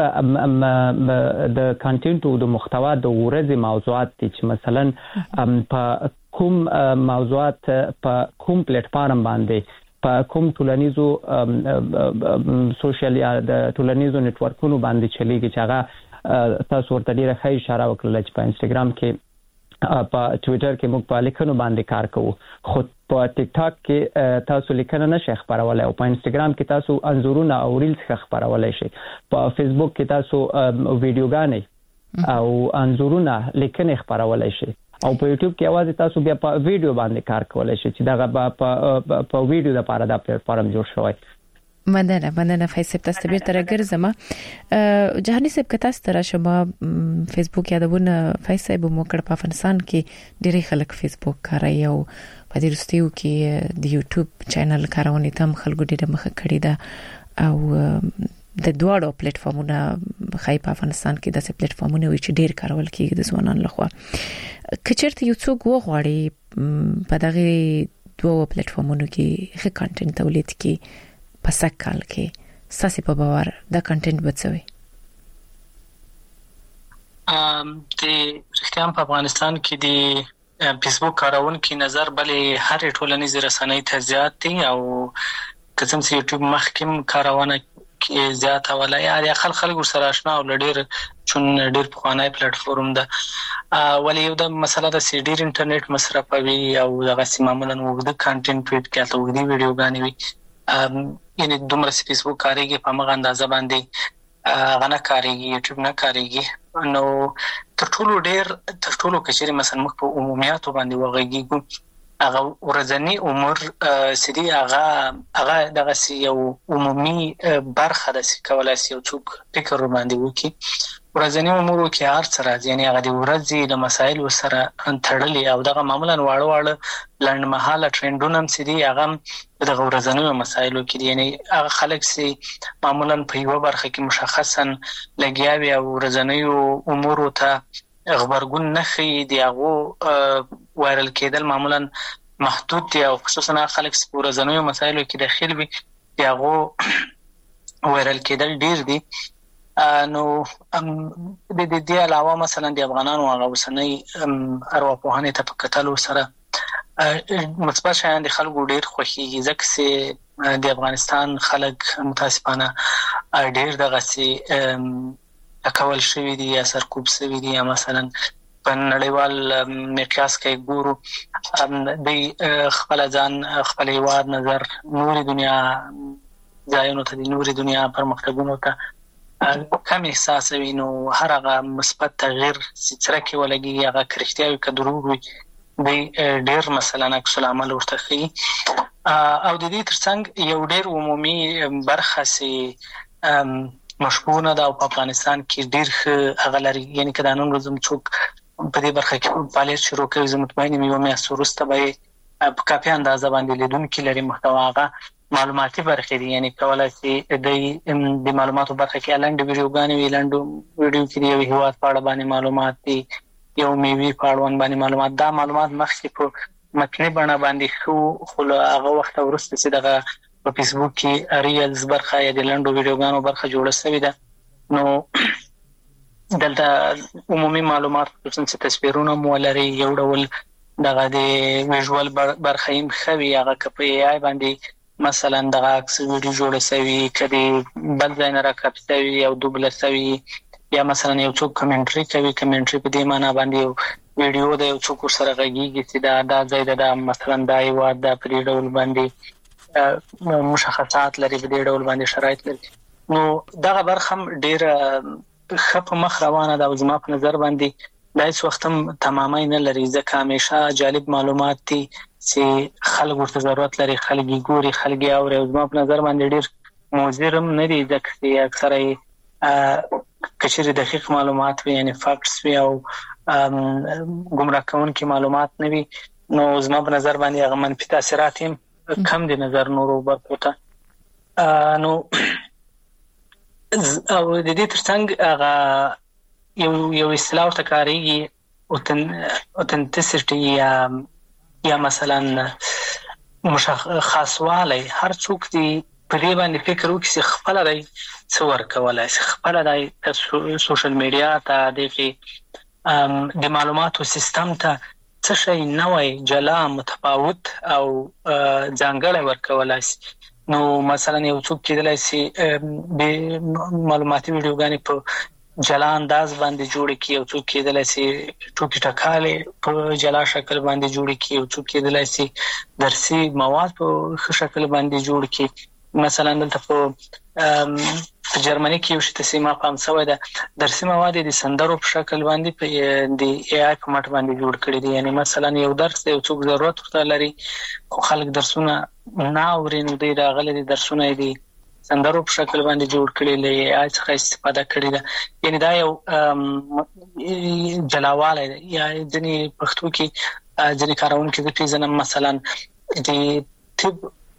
[SPEAKER 3] د کانټینټ او د محتوا د ورځې موضوعات دي چې مثلا په کوم موضوعات په کوم پلیټ فارم باندې په کوم ټولنیزو سوشل یا د ټولنیزو نتورکونو باندې چلیږي چې هغه تاسو ورته ډیره ښه اشاره وکړه چې په انستګرام کې په ټوئیټر کې موږ په لیکنو باندې کار کوو خو په ټیک ټاک کې تاسو لیکنه نشئ خبرولای او په انستګرام کې تاسو انزورونه او ریلز خبرولای شئ په فیسبوک کې تاسو ویډیوګانې او انزورونه لیکنه خبرولای شئ او په یوټیوب کې اواز تاسو بیا په ویډیو باندې کار کولای شئ چې دا په په ویډیو لپاره دا پلیټفارم جوړ شوی.
[SPEAKER 1] مننه مننه فیصل تاسو به تر ګرځم جهاني صاحب کته ستاره شما فیسبوک یادونه فیصل مو کړ په افغانستان کې ډېری خلک فیسبوک کاروي او په دې وروستیو کې د یوټیوب چینل کارونه تم خلکو ډېر مخه کړی ده او د دوړو پلیټفارمونه خای په افغانستان کې د پلیټفارمونو چې ډېر کارول کیږي د ځوانانو لخوا کچرته یو څوک وغواړي په دغه دوه پلیټفارمونو کې ښه کانټینټ تولید کړي په سکهال کې ساسي په باور دا کانټینټ بچوي.
[SPEAKER 4] ام د رښتیا په افغانستان کې د فیسبوک کارون کې نظر بلې هر ټولنیز رسنۍ ته زیات دي او قسم سي یوټیوب مخکم کارونه کې زیات ولا یا خلک خلک سره آشنا او ډېر چون ډېر په خوانای پلیټفارم ده ولی یو د مسله د سی ډیر انټرنیټ مصرفوي او دغه سیماملن وګړي کانټینټ ټویټ کې تاسو وګړي ویډیو غانې وي یعنی دومره فیسبوک کاریږي په مغه اندازه باندې غنه کاریږي یوټیوب نه کاریږي نو تر ټولو ډیر تر ټولو کچېره مثلا موږ په عمومیات باندې وغږیږو هغه ورځنی عمر سړي هغه هغه دغه یو عمومي برخه د کولای شي او څوک فکر باندې وکړي ورځنی امور کې هر څه راځي یعنی هغه د ورځې د مسایل سره تړلي او دغه معمولا واړه واړه لنډ مهاله ټرندونه هم سړي هغه د ورځنیو مسایلو کې یعنی هغه خلک سي معمولا په یو برخه کې مشخصا لګیاوي او ورځنیو امور ته خبرګون نه خي دی هغه وایرل کېدل معمولا محدود دي او خصوصا خلک په ورځنیو مسایلو کې داخل وي دی هغه وایرل کېدل ډیر دي نو د دې د علاوه مثلا د افغانانو هغه وسنۍ ارواپوهنې ته په کتلو سره مثبت شیان د خلکو ډیر خوښي ځکه چې د افغانستان خلک متاسفانه ډیر دغه سي اکول شوی دي یا سرکوب شوی دي یا مثلا په نړیوال مقیاس کې ګورو د خپل ځان خپل هیواد نظر نور دنیا ځایونو ته د نور دنیا پرمختګونو ته کم احساس وي نو هر هغه مثبت تغییر چې کې ولګي هغه کرختیاوي کډرو وي د ډیر مثلا عکس العمل ورته خي او د دې ترڅنګ یو ډیر عمومي برخه سي مشهور ده په افغانستان کې ډیر اغلري یعنی کدانون روزم څوک په دې برخه کې فعالیت شروع کوي زه مطمئن یم یو میاشت وروسته به په کافي اندازه باندې لیدونکو لري محتوا هغه معلوماتي برخه دي یعنی کولای شي د معلوماتو برخه کې لاندې ویډیوګانې وی لاندې ویډیو کې یو هیواد په اړه باندې معلومات دي یو میوي په اړه باندې معلومات دا معلومات مخکې په متني بڼه باندې خو خو هغه وخت ورسته چې دغه په فیسبوک کې ریلز برخه یا د لاندې ویډیوګانو برخه جوړه شوې ده نو دلته عمومي معلومات خصوصا چې تصویرونه مولري یو ډول دغه د ویژوال برخه یې خوي هغه کپی آی باندې مثلا دغه عکس ویډیو جوړ شوی کدي بل ځای نه راکاپ شوی او دوبل شوی یا مثلا یو څوک کمنټري کوي کمنټري په دې معنی باندې ویډیو د یو څوک سره غږیږي چې دا د ځای د مثلا دای و د پرې ډول باندې مشخصات لري په دې ډول باندې شرایط لري نو دغه برخه ډیر خپ مخ روانه ده او زما په نظر باندې دا هیڅ وخت هم تمامای نه لري ځکه همیشه جالب معلومات دي چې خلک ورته ضرورت لري خلک ګوري خلک اوري او زما په نظر باندې ډیر موزرم نه دي ځکه چې اکثره کچېره دقیق معلومات وي یعنی فاکټس وي او ګمراه کوونکي معلومات نه وي نو زما په نظر باندې هغه منفي تاثیرات هم کم دي نظر نورو برخو ته نو او د دې ترڅنګ هغه یو یو اصطلاح ورته کاریږي اوتنټیسټي یا یا مثلا مشخصوالی هر څوک دی په دې باندې فکر وکړي چې خپل راي څور کولای شي خپل راي سوشل میډیا ته د د معلوماتو سیستم ته څه شی نوی جلا متفاوت او ځانګړی ورکولای شي. نو مثلا یو څوک کېدلای شي معلوماتي ویډیوګانې په جلا انداز باندې جوړې کړي، یو څوک کېدلای شي ټوکې ټکالې په جلا شکل باندې جوړې کړي، یو څوک کېدلای شي درسي مواد په ښه شکل باندې جوړ کړي. مثلا دلته په جرمني کې یو شی ته ما پام شوی ده، درسي مواد د سندرو په شکل باندې په د ای آی په مټ باندې جوړ کړي دي. یعنی مثلا یو درس یو څوک ضرورت ورته لري خو خلک درسونه نه اوري، نو دوی راغلي دي درسونه دي سندرو په شکل باندې جوړ کړي، له ای آی څخه استفاده کړې ده. یعنی دا یو جلاوالی دی. یا ځینې پښتو کې ځینې کارونکي زه پېژنم مثلا د طب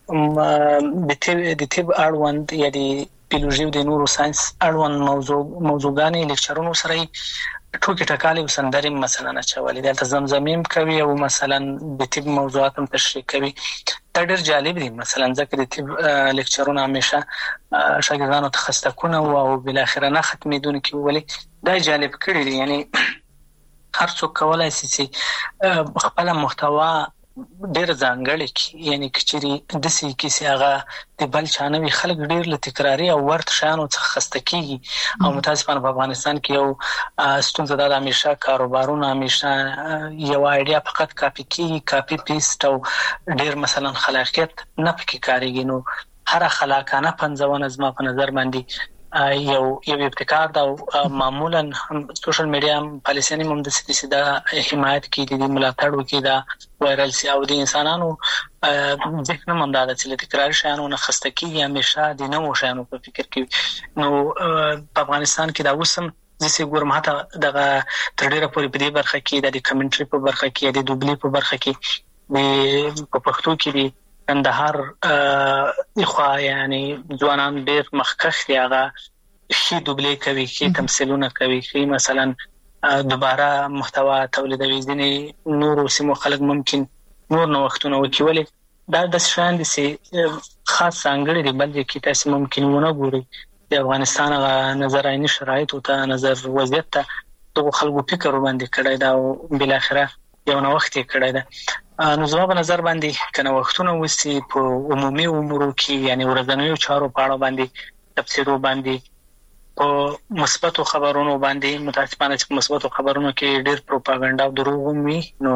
[SPEAKER 4] د طب د طب اړوند یا د بیولوژي او د نورو ساینس اړوند موضوع موضوعګانې لیکچرونو سره ټوکې ټکالې او سندرې مثلا اچولې، دلته زمزمې کوي او مثلا د طب موضوعات هم تشریح کوي. دا ډېر جالب دي. مثلا ځکه د طب لیکچرونه همیشه شاګردانو ته خستکونه او بالاخره نه ختمېدونکي ولې دا جالب کړي دي. یعنی هر څوک کولای شي چې خپله محتوا ډېر ځانګړې کړي. یعنی که چېرې داسې کیسې هغه د بل چا نه وي، خلک ډېر له تکراري او ورته شیانو څخه خسته کېږي. او متاسفانه په افغانستان کې یو ستونزه دا ده، همیشه کاروبارونه همیشه یو آیډیا فقط کاپي کېږي، کاپي پیسټ، او ډېر مثلا خلاقیت نه پکې کارېږي. نو هره خلاقانه پنځونه زما په نظر باندې یو یو ابتکار دا معمولا سوشل میډیا پالیسیانې هم داسې دي چې دا حمایت کوي، د دې ملاتړ وکړي، دا وایرل شي او د انسانانو ذهن هم همدا ده چې له تکراري شیانو نه خسته کېږي، همیشه د نوو شیانو په فکر کې وي. نو په افغانستان کې دا اوس هم زه چې ګورم حتی دغه تر ډېره پورې په دې برخه کې د کمنټري په برخه کې د دوبلي په برخه کې په پښتو کې دي کندهار خوا یعنی ځوانان ډېر مخکښ دي، هغه ښې دوبلې کوي، ښې تمثیلونه کوي، ښې مثلا دوباره محتوا تولیدوي. ځینې نورو سیمو خلک ممکن نور نوښتونه وکړي، ولې دا داسې شیان دي چې خاص ځانګړي دي، بل ځای کې تاسې ممکن ونه ګورئ. د افغانستان هغه نظر عیني شرایطو ته، نظر وضعیت ته دغو خلکو فکر ورباندې کړی ده او بالاخره یو نوښت یې کړی ده. نو زما په نظر باندې که نوښتونه وسي په عمومي امورو کې، یعنې ورځنیو چارو په اړه باندې تبصرو باندې، په مثبتو خبرونو باندې، متاسفانه چې په مثبتو خبرونو کې ډېر پروپاګاندا او دروغ هم وي، نو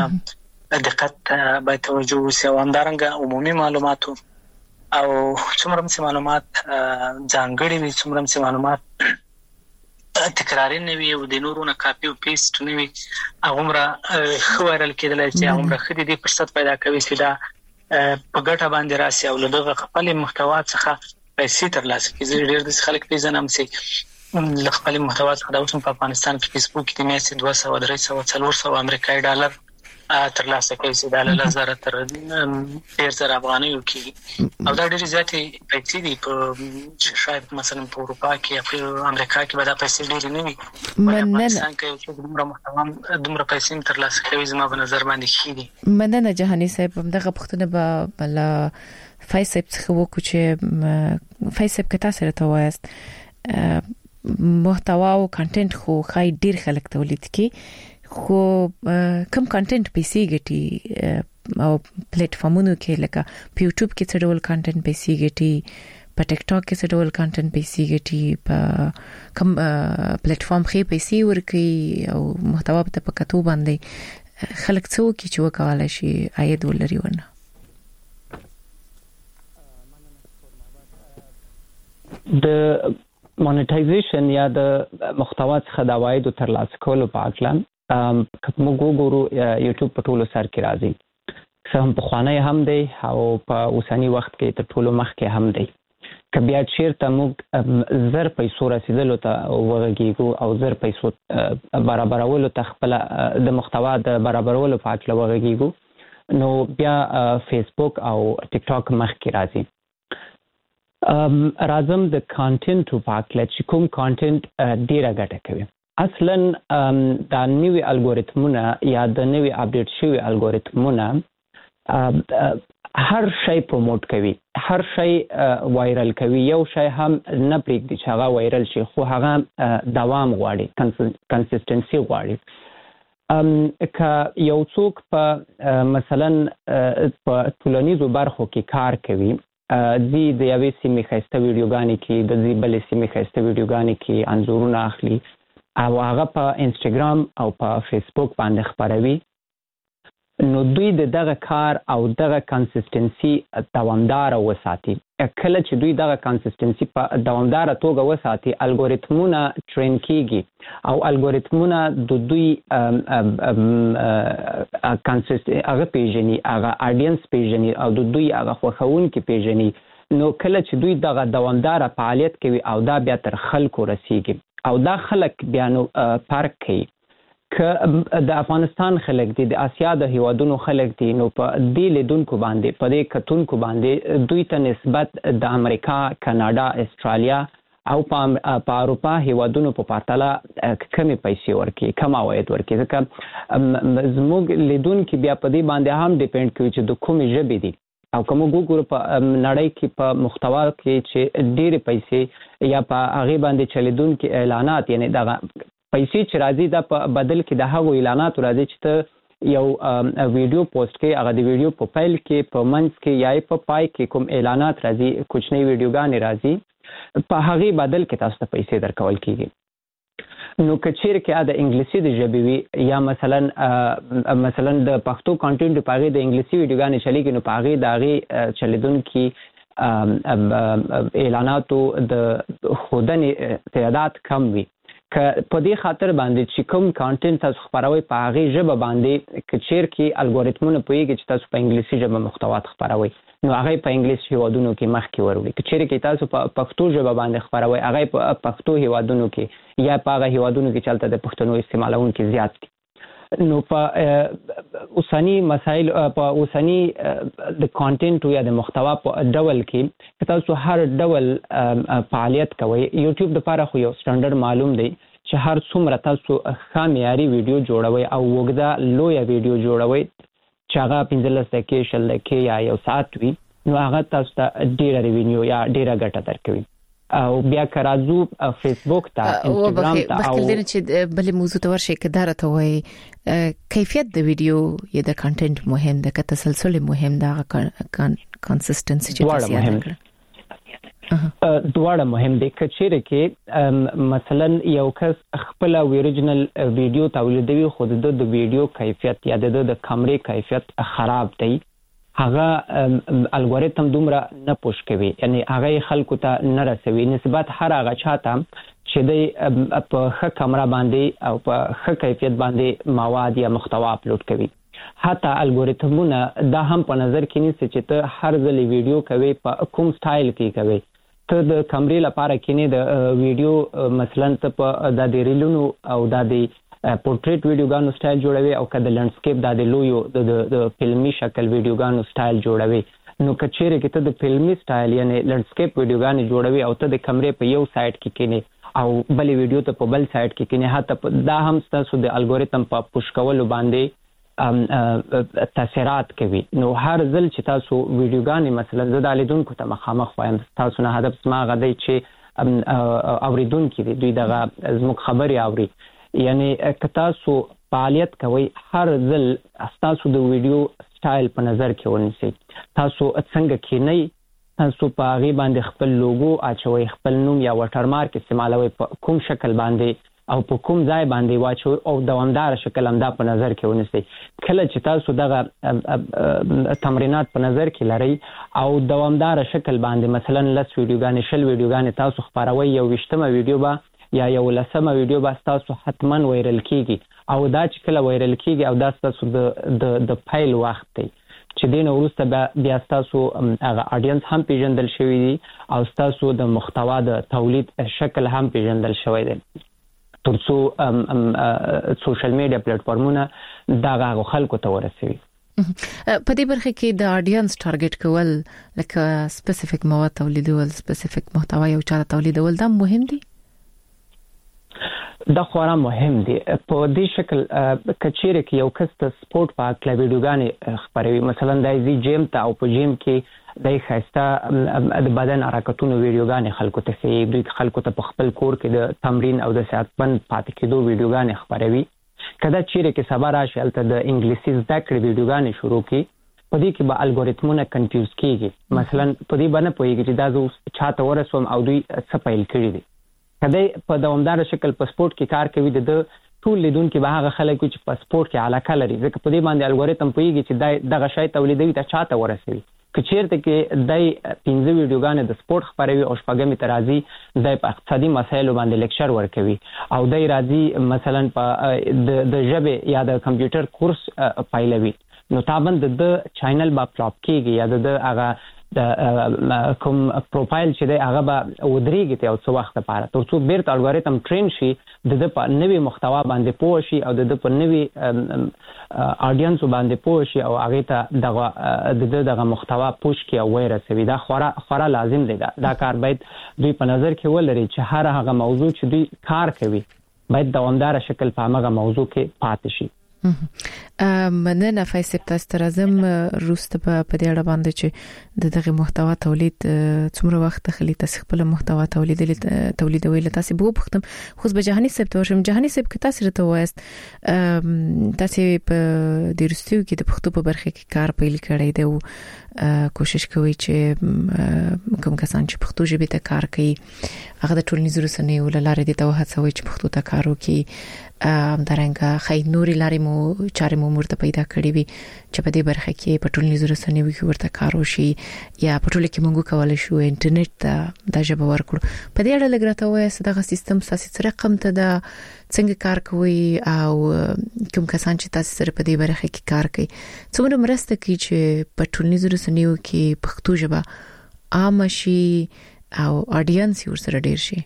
[SPEAKER 4] دقت باید توجه وسي. او همدارنګه عمومي معلوماتو او څومره چې معلومات ځانګړي وي، څومره چې معلومات تکراري نه وي او د نورو نه کاپي او پیسټ نه وي، هغومره ښه وایرل کېدلی چې هغومره ښه د دې فرصت پیدا کوي چې دا په ګټه باندې راسي او له دغه خپلې محتوا څخه پیسې ترلاسه کړي. زه ډېر داسې خلک پېژنم چې له خپلې محتوا څخه دا اوس هم په افغانستان کې فیسبوک کې د میاشتې دوه سوه درې سوه څلور سوه امریکایي ډالر ترلاسه کوي چې دا له لس زره تر ډېر زره افغانیو کېږي. او دا ډېرې زیاتې پیسې دي په شاید مثلا په اروپا کې یا په امریکا کې به دا پیسې ډېرې نه وي. افغانستان کې یو څوک دومره محتوا دومره پیسې هم ترلاسه کوي، زما په نظر باندې ښې دي.
[SPEAKER 1] مننه جهاني صاحب. همدغه پوښتنه به له فیض صاحب څخه وکړو چې فیض صاحب که تاسو راته وایاست محتوا او کانټینټ خو خای ډېر خلک تولید کوي، خو کم کانټینټ پیسې ګټي او پلیټ فارمونو کې لکه په یوټیوب کې څه ډول کانټینټ پیسې ګټي، په ټیک ټاک کې څه ډول کانټینټ پیسې ګټي، په کم پلیټ فارم کې پیسې ورکړي او محتوا په پکاتو باندې خلک څه وکړي چې وکولای شي عاید ولري ونه.
[SPEAKER 3] د مونټایزیشن یا د محتوا څخه د عوایدو ترلاسه کولو په اړه که موږ وګورو یوټیوب په ټولو سر کې راځي، څه هم پخوانی هم دی او په اوسني وخت کې تر ټولو مخکې هم دی. که بیا چېرته موږ زر پیسو رسېدلو ته وغږېږو او زر پیسو برابرولو ته خپله د محتوا د برابرولو په هکله وغږېږو، نو بیا فیسبوک او ټیک ټاک مخکې راځي. راځم د کانټینټو په هکله چې کوم کانټینټ ډېره ګټه کوي. اصلا دا نوي الګوریتمونه یا د نوي اپډیټ شوي الګوریتمونه هر شی پروموټ کوي، هر شی وایرل کوي، یو شی هم نه پرېږدي چې هغه وایرل شي، خو هغه دوام غواړي، کنسسټنسي غواړي. ام که یو څوک په مثلا په ټولنیزو برخو کې کار کوي دی د یوې سیمې ښایسته ویډیوګانې کې د دې بلې سیمې ښایسته ویډیوګانې کې انځورونه اخلي او هغه په انسټاګرام او په فیسبوک باندې خپروي، نو دوی د دغه کار او دغه کنسیستنسي دوامداره وساتي. کله چې دوی دغه کنسیستنسي په دوامداره توګه وساتي، الګوریتمونه ټرین کیږي او الګوریتمونه د دوی کنسیست هغه پیژني، هغه اډینس پیژني او د دوی هغه خوښونکي پیژني. نو کله چې دوی دغه دوامداره فعالیت کوي او دا بیا تر خلکو رسیږي او دا خلک بیا نو فرق کوي که د افغانستان خلک دي، د آسیا د هیوادونو خلک دي، نو په دې لیدونکو باندې په دې کتونکو باندې دوی ته نسبت د امریکا، کاناډا، استرالیا او په اروپا هیوادونو په پرتله کمې پیسې ورکوي، کم عواید ورکوي. ځکه زموږ لیدونکي بیا په دې باندې هم ډیپینډ کوي چې د کومې ژبې دي او که موږ وګورو په نړۍ کې په محتوا کې چې ډېرې پیسې یا په هغې باندې چلیدونکي اعلانات، یعنی دغه پیسې چې راځي دا په بدل کې د هغو اعلاناتو راځي چې ته یو ویډیو پوسټ کې هغه د ویډیو په پیل کې، په منځ کې یا په پای کې کوم اعلانات راځي، کوچنۍ ویډیوګانې راځي، په هغې بدل کې تاسو ته پیسې درکول کېږي. نو که چیرې کې د انګلیسي د ژبې وي یا مثلا مثلا د پښتو کانټینټ په هغې د انګلیسي ویډیوګانې چلیږي، نو په هغې د هغې چلیدونکي اعلاناتو د ښودنې تعداد کم وي. که په دې خاطر باندې چې کوم کانټینټ تاسو خپروئ په هغې ژبه باندې که چیرې کې الګوریتمونه پوهېږي چې تاسو په انګلیسي ژبه محتوات خپروئ، نو هغه په انګلیس هیوادونو کې مخکې وروړي. که چیرې کې تاسو په پښتو ژبه باندې خپروئ، هغه په پښتو هیوادونو کې یا په هغه هیوادونو کې چې هلته د پښتنو استعمالونکي زیات دي. نو په اوسنی مسایل په اوسنی د کانټینټ یا د محتوا په ډول کې که تاسو هر ډول فعالیت کوئ، یوټیوب دپاره خو یو سټنډرډ معلوم دی چې هر څومره تاسو ښه معیاري ویډیو جوړوئ او اوږده لویه ویډیو جوړوئ چې هغه پنځلس دقیقې شل دقیقې یا یو ساعت وي، نو هغه تاسو ته ډېره ریوینیو یا ډېره ګټه درکوي. او بیا که راځو فیسبوک ته، انسټاګرام ته او
[SPEAKER 1] بخیل چې بلې موضوع ته ورشئ که دا راته وایي کیفیت د ویډیو یا د کانټینټ مهم ده که تسلسل مهم ده، هغه کنسیستنسي چې تاسو یاد کړه؟
[SPEAKER 3] دواړه مهم دي. که چیرې کې مثلا یو کس خپله اوریجنل ویډیو تولیدوي خو د د ویډیو کیفیت یا د د کیمرې کیفیت خراب دی، هغه الګوریتم دومره نه پوش کوي، یعنی هغه خلکو ته نه رسوي نسبت هر هغه چاته چې دی په ښه کیمره باندې او په ښه کیفیت باندې مواد یا محتوا اپلوډ کوي. حتی الګوریتمونه دا هم په نظر کې نیسي چې ته هر ځل ویډیو کوي په کوم سټایل کې کوي. ته د کیمرې لپاره کینې د ویډیو مثلا ته په د ریلونو او د پورټریټ ویډیوګانو سټایل جوړوي او که د لینډسکیپ د لویو د فلمي شکل ویډیوګانو سټایل جوړوي، نو که چیرې کې ته د فلمي سټایل یعنی لینډسکیپ ویډیوګانې جوړوي او ته د کیمرې په یو سایډ کې کینې او بلې ویډیو ته په بل سایډ کې کینې، حتی دا هم ستاسو د الګوریتم په پوش کولو باندې تاثیرات کوي. نو هر ځل چې تاسو ویډیوګانې مثلا زه د لیدونکو ته مخامخ وایم، تاسو نه هدف زما هغه دی چې اوریدونکي دي دوی دغه زموږ خبرې اوري، یعنی که تاسو فعالیت کوئ هر ځل تاسو د ویډیو سټایل په نظر کې ونیسئ. تاسو څنګه کینئ، تاسو په هغې باندې خپل لوګو اچوئ، خپل نوم یا واټرمارک استعمالوئ، په کوم شکل باندې او په کوم ځای باندې واچوئ او دوامداره شکل همدا په نظر کې ونیسئ. کله چې تاسو دغه تمرینات په نظر کې لرئ او دوامداره شکل باندې مثلا لس ویډیوګانې شل ویډیوګانې تاسو خپروئ، یو ویشتمه ویډیو به یا یو لسمه ویډیو به ستاسو حتما وایرل کیږي او دا چې کله وایرل کیږي او دا ستاسو د د پیل وخت دی چې دین وروسته بیا ستاسو هغه اډینس هم پیژندل شوی دی او ستاسو د محتوا د تولید شکل هم پیژندل شوی دی، ترڅو سوشل میډیا پلیټ فارمونه دا هغه خلکو ته ورسوي.
[SPEAKER 1] په دې برخه کې د اډینس ټارګټ کول لکه سپیسیفیک مواد تولیدول، سپیسیفیک محتوا یو چا تولیدول دا مهم دي؟
[SPEAKER 3] دا خورا مهم دی. په دې شکل کچېره کې یو کس د سپورت په اړه ویډیوګانې خپروي، مثلا د زی جیم ته او په جیم کې د ښایسته د بدن حرکتونو ویډیوګانې خلکو ته ښیي، دوی خلکو ته په خپل کور کې د تمرین او د صحتمند پاتې کېدو ویډیوګانې خپروي. کله چیرې کې سبا راشي الته د انګلیسي زده کړې ویډیوګانې شروع کی په دې کې به الګوریتمونه کنفیوز کیږي مثلا په دې باندې پوهیږي چې دا زه چاته ورسوم او دوی څه پیل کړی دي کله په دوامدار شکل پاسپورت کې کار کوي د ټول لیدونکو به هغه خلک چې پاسپورت کې علاقه لري ځکه په دې باندې الګوریتم پوهیږي چې دغه شی تولیدوي ته چاته ورسوي کچیرته کې دای پنځه ویډیوګانې د سپورت خبروي او شپږمې ترازی د اقتصادي مسایلو باندې لیکچر ورکوي او دای راځي مثلا په د ژبه یا د کمپیوټر کورس پایلوي نو تابند د چینل با فلاپ کیږي یا د هغه د کوم پروفایل چې د هغه به ودرېږي ته او څو وخت لپاره تر څو بیرته الګوریتم ټرین شي د د په نوې محتوا باندې پوه شي او د په نوې اډینس باندې پوه شي او هغه ته دغه د دغه محتوا پوش کی او ورسوي دا خورا خورا لازم دی دا, دا کار باید دوی په نظر کې ولري چې هر هغه موضوع چې دوی کار کوي باید دوامدار شکل په هغه موضوع کې پاتې شي.
[SPEAKER 1] مننه فیصل تاسو ته راځم روسته په دې اړه باندې چې د دغه محتوا تولید څومره وخت خلی تاسو خپل محتوا تولید تولیدوي لته بو بختم خو به جهاني سب ته ورشم جهاني سب کې تاسو ته وایست تاسو په د روسیو کې د پښتو په برخه کې کار پیل کړی دی او کوشش کوي چې کوم کسان چې پښتو ژبه ته کار کوي هغه د ټولنیزو رسنیو لاره دي ته وهڅوي چې پښتو ته کار وکړي ام درنګه خای نوري لارې مو چارې مو مرته پیدا کړې وي چې په دې برخه کې په ټولنیزو رسنیو کې ورته کار وشي یا په ټوله کې موږ کولای شو انټرنیټ ته د ژبه ورکړو په دې اړه لګرته وایي چې دغه سیستم ساسي رقم ته د څنګه کار کوي او کوم کسان چې تاسو سره په دې برخه کې کار کوي څومره مرسته کوي چې په ټولنیزو رسنیو کې پښتو ژبه عام شي او اډینس یې ورسره ډیر شي.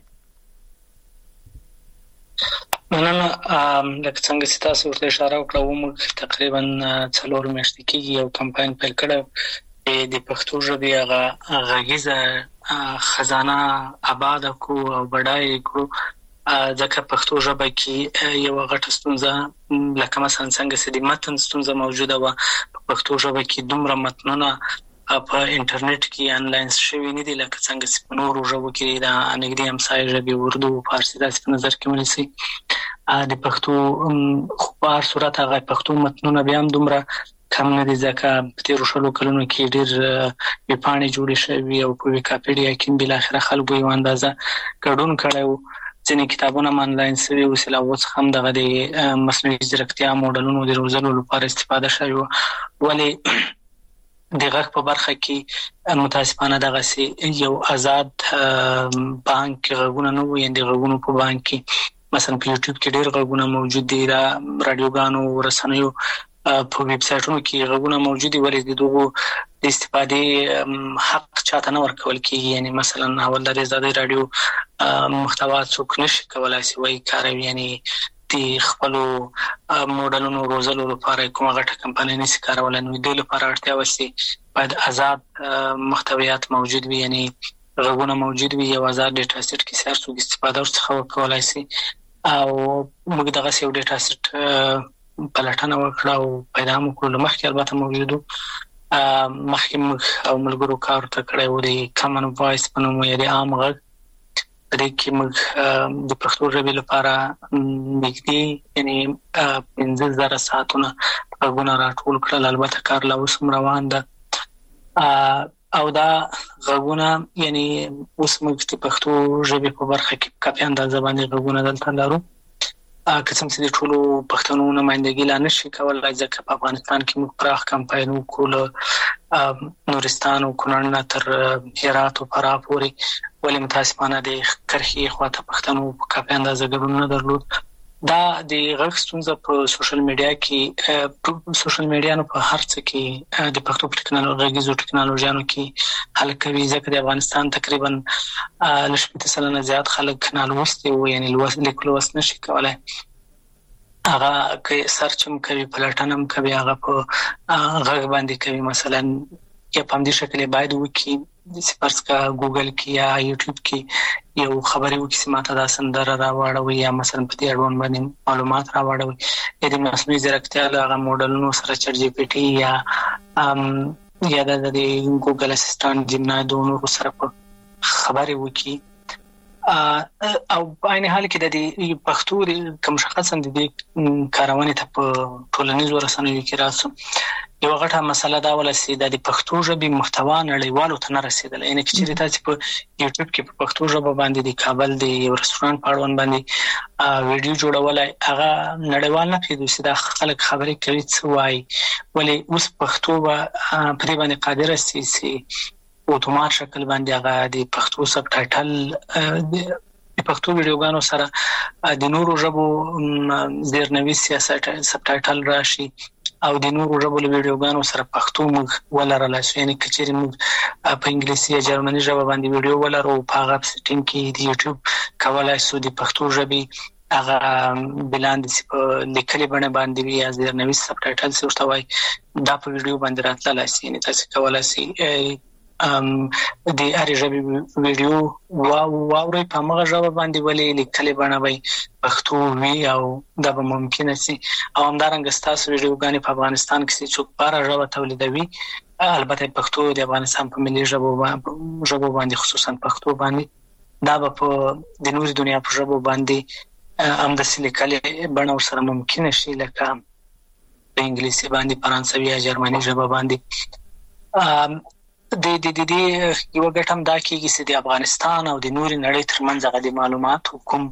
[SPEAKER 4] مننه لکه څنګه چې تاسو ورته اشاره وکړه موږ تقریبا څلور میاشتې کې یو کمپاین پیل کړو د پښتو ژبې هغه غږیزه خزانه آباد کو او بډای کو ځکه پښتو ژبه کې یو غټه ستونزه لکه مثلا څنګه چې د متن ستونزه موجوده و په پښتو ژبه کې دومره متنونه په انټرنیټ کې انلاین شوي نه دي لکه څنګه چې په نورو ژبو کې د انګریزي همسایه ژبې اردو فارسی داسې په نظر کې ونیسي د پښتو خو په هر صورت هغه پښتو متنونه بیا هم دومره کم نه دي ځکه په تیرو شلو کلونو کې ډېر ویبپاڼې جوړې شوي او په ویکیپیډیا کې بالاخره خلکو یو اندازه ګډون کړی و ځینې کتابونه هم انلاین شوي اوس لا اوس هم دغه د مصنوعي ځیرکتیا موډلونو د روزلو لپاره استفاده شوي ولې د غږ په برخه کې متاسفانه دغه سي یو آزاد بانک غږونه نه وي د غږونو په بانک کې مثلا په یوټیوب کې ډېر غږونه موجود دي را رادیوګانو رسنیو په ویب سایټونو کې غږونه موجود دي ولې د دغه د استفادې حق چاته نه ورکول کیږي یعنی مثلا اول د آزادي رادیو محتوا څوک نشي کولای شي وایي کاروي یعنی د خپل موډلونو روزلو لپاره کومه غټه کمپنۍ نشي کارولای نو د لپاره اړتیا وسي باید آزاد محتویات موجود وي یعنی غږونه موجود وي یو آزاد ډیټا سیټ کې سر څوک استفاده ورڅخه وکولای شي او موږ دغه یو ډیټا سیټ پلټنه وکړه او پیدا مو کړل مخکې البته موجودو مخکې موږ او ملګرو کار ته کړی و د کامن وایس په نوم یې عام غږ دې کې موږ د پښتو ژبې لپاره نږدې یعنی پنځه زره ساعتونه غږونه راټول کړل البته کار لا اوس روان ده او دا غږونه یعنی اوس موږ د پښتو ژبې په برخه کې کافي اندازه باندې غږونه دلته لرو که څنګه چې د ټولو پښتنو نمائندګي لا نشي کولای ځکه په افغانستان کې موږ پراخ کمپاین وکړو نورستان او کونړ تر هرات او فراه پورې ولې متاسفانه د کرخي خواته پښتنو په کافي اندازه ګډون نه درلود دا د غږ ستونزه په سوشل میډیا کې سوشل میډیا نو په هر څه کې د پښتو ټکنالوژي غږیزو ټکنالوژیانو کې حل کوي ځکه د افغانستان تقریبا لشپته سلنه زیات خلک نالوست دي یعنی لوست لیکلو وس نشي کولای هغه کې سرچ هم کوي پلټنه هم کوي هغه په غږ باندې کوي مثلا یا په دې شکل باید وکي د سپارس کا ګوګل کې یا یوټیوب کې یو خبري وکي چې ماته دا سندره راوړوي یا مثلا په دې اړوند باندې معلومات راوړوي د مصنوعي ځیرکتیا هغه موډلونو سره چټ جی پی ټي یا ام یا د ګوګل اسسټنټ جمنا دونو سره په خبري وکي او په عین حال کې د دې پښتو د کوم شخص د دې کارونې ته په ټولنیزو رسنیو کې راسو یو غټه مسله دا ولسی د پښتو ژبې محتوا نړیوالو ته نه رسیدل. یعنی چې تاسو په یوټیوب کې په پښتو ژبه باندې د کابل د یو رستورانت په اړوند باندې ویډیو جوړولای هغه نړیوال نه پیدا سي د خلک خبرې کوي څه وایي ولی اوس پښتو په پرې باندې قادر سي سي اتومات شکل باندې هغه د پښتو سب ټایټل د پښتو ویډیوګانو سره د نورو ژبو زیرنوي سیاست سب ټایټل راشي او د نورو ژبو ویډیوګانو سره پښتو موږ ولرلای شو. یعنی کچېرې موږ په انګلیسي یا جرمني ژبه باندې ویډیو ولرو په هغه سیټینګ کې د یوټیوب کولای شو د پښتو ژبې هغه بلاند سي په لیکلي بڼه باندې وي یا زیرنوي سب ټایټل څه ورته وایي دا په ویډیو باندې راتللی شي. یعنی تاسو کولای شئ ام د هرې ژبې ویډیو واو واورئ په هغه ژبه باندې ولې لیکلې بڼه وي پښتو وي او دا به ممکن شي. او همدارنګه ستاسو ویډیوګانې په افغانستان کې څوک په هره ژبه تولیدوي البته پښتو د افغانستان په ملي ژبو ژبو باندې خصوصا پښتو باندې دا به په د نوري دنیا په ژبو باندې هم د لیکلې بڼه سره ممکن شي لکه په انګلیسي باندې فرانسوي یا جرمني ژبه باندې. د د د یو ګټم دا کېږي چې د افغانستان او د نوري نړۍ ترمنځ هغه د معلوماتو کوم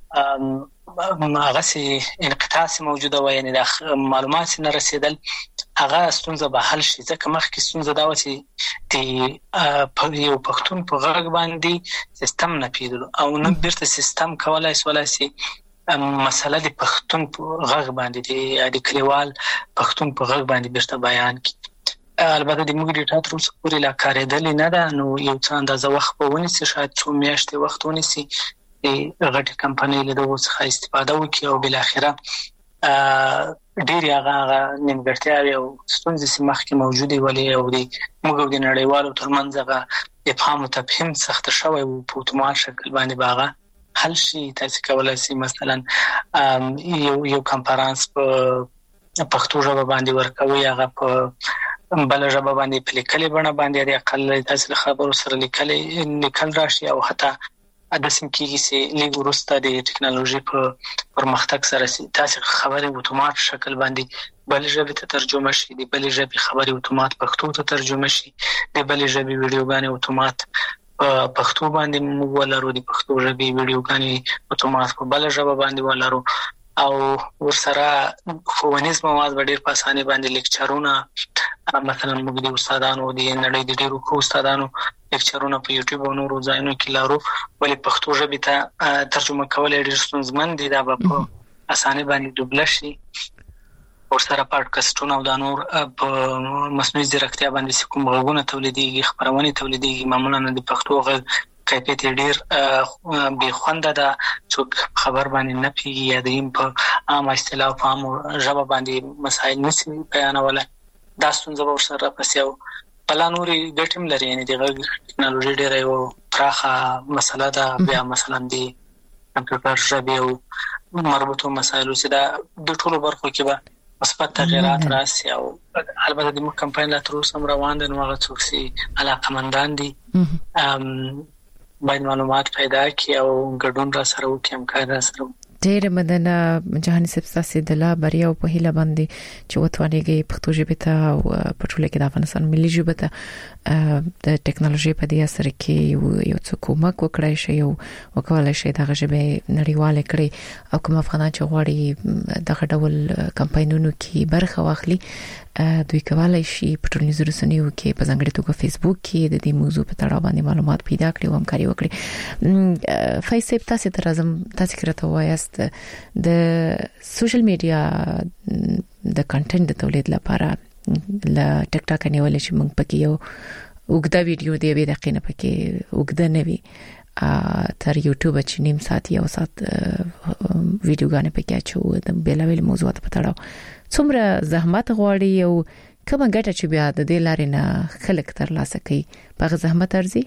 [SPEAKER 4] هغه سي انقطاع موجوده وي. یعنی د معلومات نه رسیدل هغه ستونزه به حل شي. ځکه مخکې ستونزه دا و چې د یو پښتون په غږ باندې سیستم نه پیدل او نن بیرته سیستم کولای سي مسله د پښتون په غږ باندې د کلیوال پښتون په غږ باندې بیرته بیان کی. البته د موږ ډیټا تر اوسه پورې لا کارېدلې نه ده نو یو څه اندازه وخت به ونیسي شاید څو میاشتې وخت ونیسي د غټې کمپنۍ له دغو څخه استفاده وکړي او بالاخره ډېرې هغه نیمګړتیاوې او ستونزې چې مخکې موجودې ولې او د موږ او د نړیوالو ترمنځ هغه افهام او تفهیم سخته شوی و په اتومات شکل باندې به هغه حل شي. تاسو کولی شئ مثلا یو یو کنفرانس په پښتو ژبه باندې ورکوي هغه په بل ژبه باندې په لیکلې بڼه باندې د اقل تاسو خبرو سره لیکلې لیکل راشي او حتی د سیم کېږي چې لږ وروسته د ټکنالوژي په پرمختګ سره تاسو خبرې اتومات شکل باندې بل ژبې ته ترجمه شي د بل ژبې خبرې اتومات پښتو ته ترجمه شي د بل ژبې ویډیوګانې اتومات پښتو باندې موږ ولرو د پښتو ژبې ویډیوګانې اتومات په بل ژبه باندې ولرو او ورسره ښوونیز مواد به ډېر په اسانۍ باندې لیکچرونه مثلا موږ د استادانو د نړۍ د ډېرو ښو استادانو لیکچرونه په یوټیوب او نورو ځایونو کې لرو ولې پښتو ژبې ته ترجمه کول ډېر ستونزمن دي دا به په اسانۍ باندې ډوبله شي. ورسره پاډکاسټونه او دا نور په مصنوعي ځیرکتیا باندې چې کوم غږونه تولیدېږي خپرونې تولیدېږي معمولا د پښتو غږ کیفیت ډیر بې خونده ده څوک خبر باندې نه پیږي یا د په عام اصطلاح په عام ژبه باندې مسایل نشي بیانولای دا ستونزه به ورسره راپسې او بلا نورې ګټې هم لري. یعنې د غږ ټکنالوژي ډېره یو پراخه مسله ده. بیا مثلا د کمپیوټر ژبې او مربوطو مسایلو چې دا د ټولو برخو کې به مثبت تغیرات راسي او البته د موږ کمپاین لا تر اوسه هم روان دی نو هغه څوک چې علاقمندان دي باید معلومات پیدا کړي او ګډون را سره وکړي همکار را سره وکړي.
[SPEAKER 1] ډېر مننه جهاني صاحب تاسو د لا بریا او په هیله باندې چې وتوانیږي پښتو ژبه ته او په ټوله کې د افغانستان ملي ژبه ته د ټکنالوژي په دې اثر کې یو څه کومک وکړای شي او وکولای شي د ژبه نړیواله کړي او کوم افغانان چې غواړي دغه ډول کمپاینونو کې برخه واخلي دوی کولای شي په ټولنیزو رسنیو کې په ځانګړي توګه فیسبوک کې د دې موضوع په تړاو باندې معلومات پیدا کړي او همکاري وکړي. فیسبوک تاسو ته راځم تاسو کړه وایست د سوشل میډیا د کنټینټ د تولید لپاره ل ټیک ټاک نیول شي موږ پکې یو وګدا ویډیو دی به دقیقه نه پکې وګدا نه وي تر یوټیوب چې نیم ساعت یا ساعت ویډیوګانې پکې اچو د بیلابل موضوعات په تړاو څومره زحمت غواړي او کومه ګټه چې بیا د دې لارې نه خلک تر لاسه کوي په زحمت ارزي.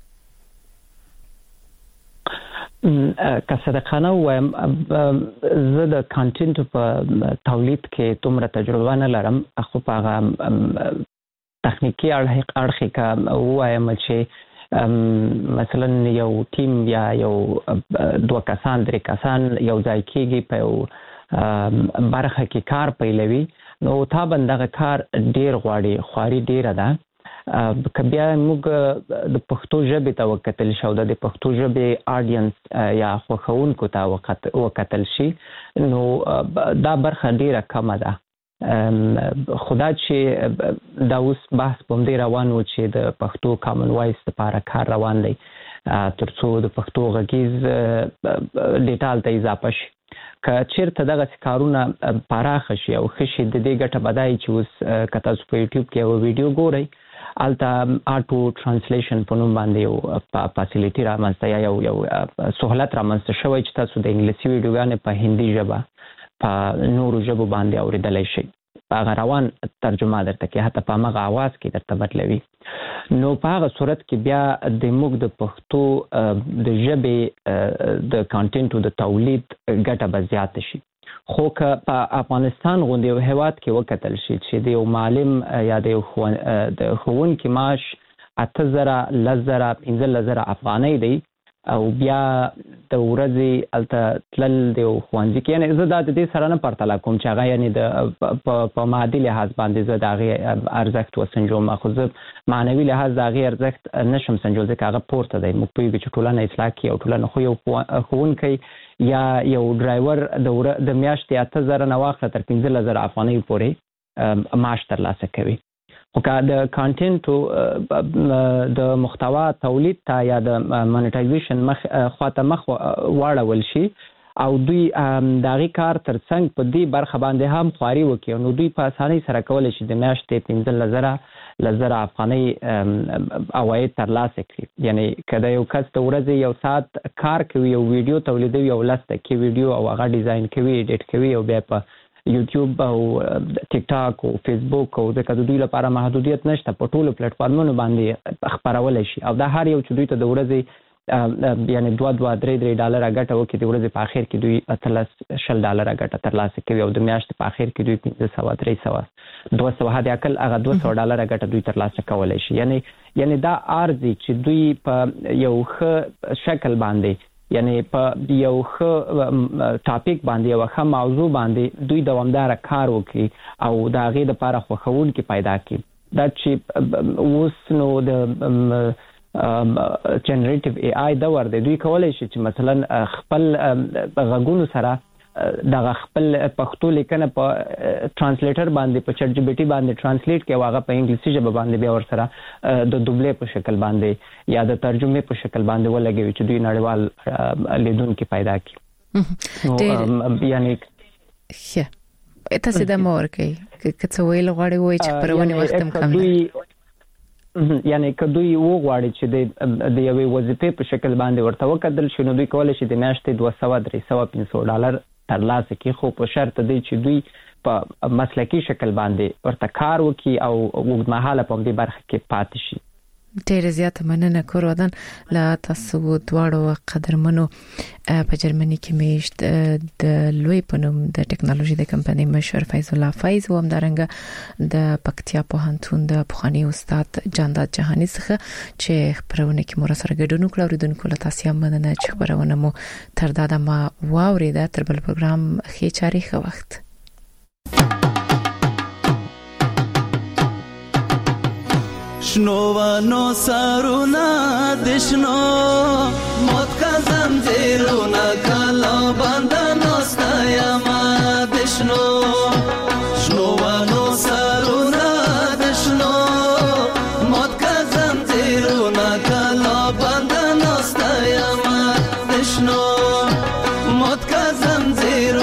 [SPEAKER 3] که صدقانه وایم زه د کانټینټ په تولید کې دومره تجربه نه لرم خو په هغه تخنیکی اړخ کې وایم چې مثلا یو ټیم یا یو دوه کسان درې کسان یو ځای کېږي په یو برخه کې کار پیلوي نو تا بندغه کار ډیر غواړي خواري ډیره ده که بیا موږ د پښتو ژبې ته وکتل شو د پښتو ژبې آډینس یا خوښونکو ته وکتل شي نو دا برخه ډیره کمه ده خدا چې دا اوس بحث په دې روان و چې د پښتو کامن وایس لپاره کار روان دی ترڅو د پښتو غږیز ډیټا ته اضافه شي که چیرته دغه کارونه پراخ شي او خشي د دې ګټه بدای چې اوس که تاسو په یوټیوب کې یو ویډیو ګورئ الته آټو ترانسلیشن په نوم باندې یو فاسیلیټي رامنځته یا یو یو سہولت رامنځته شوی چې تاسو د انګلیسي ویډیوګانې په هندي ژبه په نورو ژبو باندې اوریدلی شئ هغه روان ترجمه درته کې حتی په هغه आवाज کې درته بدلوي نو په هغه صورت کې بیا د موږ د پښتو د ژبې د کانټینټو د تولید ګټه به زیاته شي خو که په افغانستان غوندې یو هیواد کې وکتل شي چې د یو معلم یا د یو ښوونکي معاش اته زره لس زره پنځلس زره افغانۍ دی او بیا د ورځې هلته تلل د یو ښوونځي کې یعنې زه دا د دې سره نه پرتله کوم چې هغه یعنې د په مادي لحاظ باندې زه د هغې ارزښت وسنجوم خو زه معنوي لحاظ د هغې ارزښت نشم سنجول ځکه هغه پورته دی موږ پوهېږو چې ټولنه اصلاح کړي او ټولنه خو یو ښوونکی یا یو ډرایور د میاشتې اته زره نه واخله تر پنځلس زره افغانۍ پورې معاش ترلاسه کوي خو که د کانټینټو د محتوا تولید ته یا د مانیټایزیشن مخ خواته مخ واړول شي او دوی د هغې کار تر څنګ په دې برخه باندې هم خواري وکړي نو دوی په اسانۍ سره کولی شي د میاشتې پنځلس زره لس زره افغانۍ عواید ترلاسه کړي یعنې که د یو کس د ورځې یو ساعت کار کوي یو ویډیو تولیدوي یو لس دقیقې ویډیو او هغه ډیزاین کوي ایډیټ کوي او بیا په یوټیوب او ټیک ټاک او فیسبوک او ځکه د دوی لپاره محدودیت نشته په ټولو پلیټفارمونو باندې خپرولی شي او دا هر یو چې دوی ته د ورځې یعنې دوه دوه درې درې ډالره ګټه وکړي د ورځې په اخر کې دوی اتلس شل ډالره ګټه ترلاسه کوي او د میاشتې په اخر کې دوی پنځه سوه درې سوه دوه سوه حد اقل هغه دوه سوه ډالره ګټه دوی ترلاسه کولی شي یعنې یعنې دا ارزي چې دوی په یو ښه شکل باندې یعنی په یو ښه ټاپک باندې یو ښه موضوع باندې دوی دوامداره کار وکړي او د هغې دپاره خوښوونکي پیدا کړي دا چې اوس نو د جنریټیو ای آی دور دی دوی کولی شي چې مثلا خپل غږونو سره دغه خپل پښتو لیکنه په ترانسلیټر باندې په چټ جی پی ټي باندې ترانسلیټ کړي او هغه په انګلیسي ژبه باندې بیا ورسره د دوبلې په شکل باندې یا د ترجمې په شکل باندې ولګوي چې دوی نړیوال لیدونکي پیدا کړي یعنی
[SPEAKER 1] ښه تاسو دا مور کوي که څه ویل غواړي وایي چې پرونی وخت هم کم دی
[SPEAKER 3] یعنی که دوی وغواړي چې د یوې وظیفې په شکل باندې ورته وکتل شي نو دوی کولی شي د میاشتې دوه سوه درې سوه پنځه سوه ډالر ترلاسه کړي خو په شرط دی چې دوی په مسلکي شکل باندې ورته کار وکړي او اوږدمهاله په همدې برخه کې پاتې شي
[SPEAKER 1] ډېره زیاته مننه کور ودان له تاسو دواړو قدرمنو په جرمني کې میشت د لوی پنوم د ټکنالوژي د کمپنۍ مشر فیض الله فیض او همدارنګه د پکتیا پوهنتون د پخوانی استاد جانداد جهانی څخه چې خبرونه کې مور سره ګډون وکړو اوریدونکو له تاسو مننه چې خبرونه مو تر دا د ما واورید تر بل پروګرام خې چاري خو وخت
[SPEAKER 5] شنوانو سارونا دشنو موت کا زنجیرونا کلا بندنو ستایما دشنو شنوانو سارونا دشنو موت کا زنجیرونا کلا بندنو ستایما دشنو موت کا زنجیرونا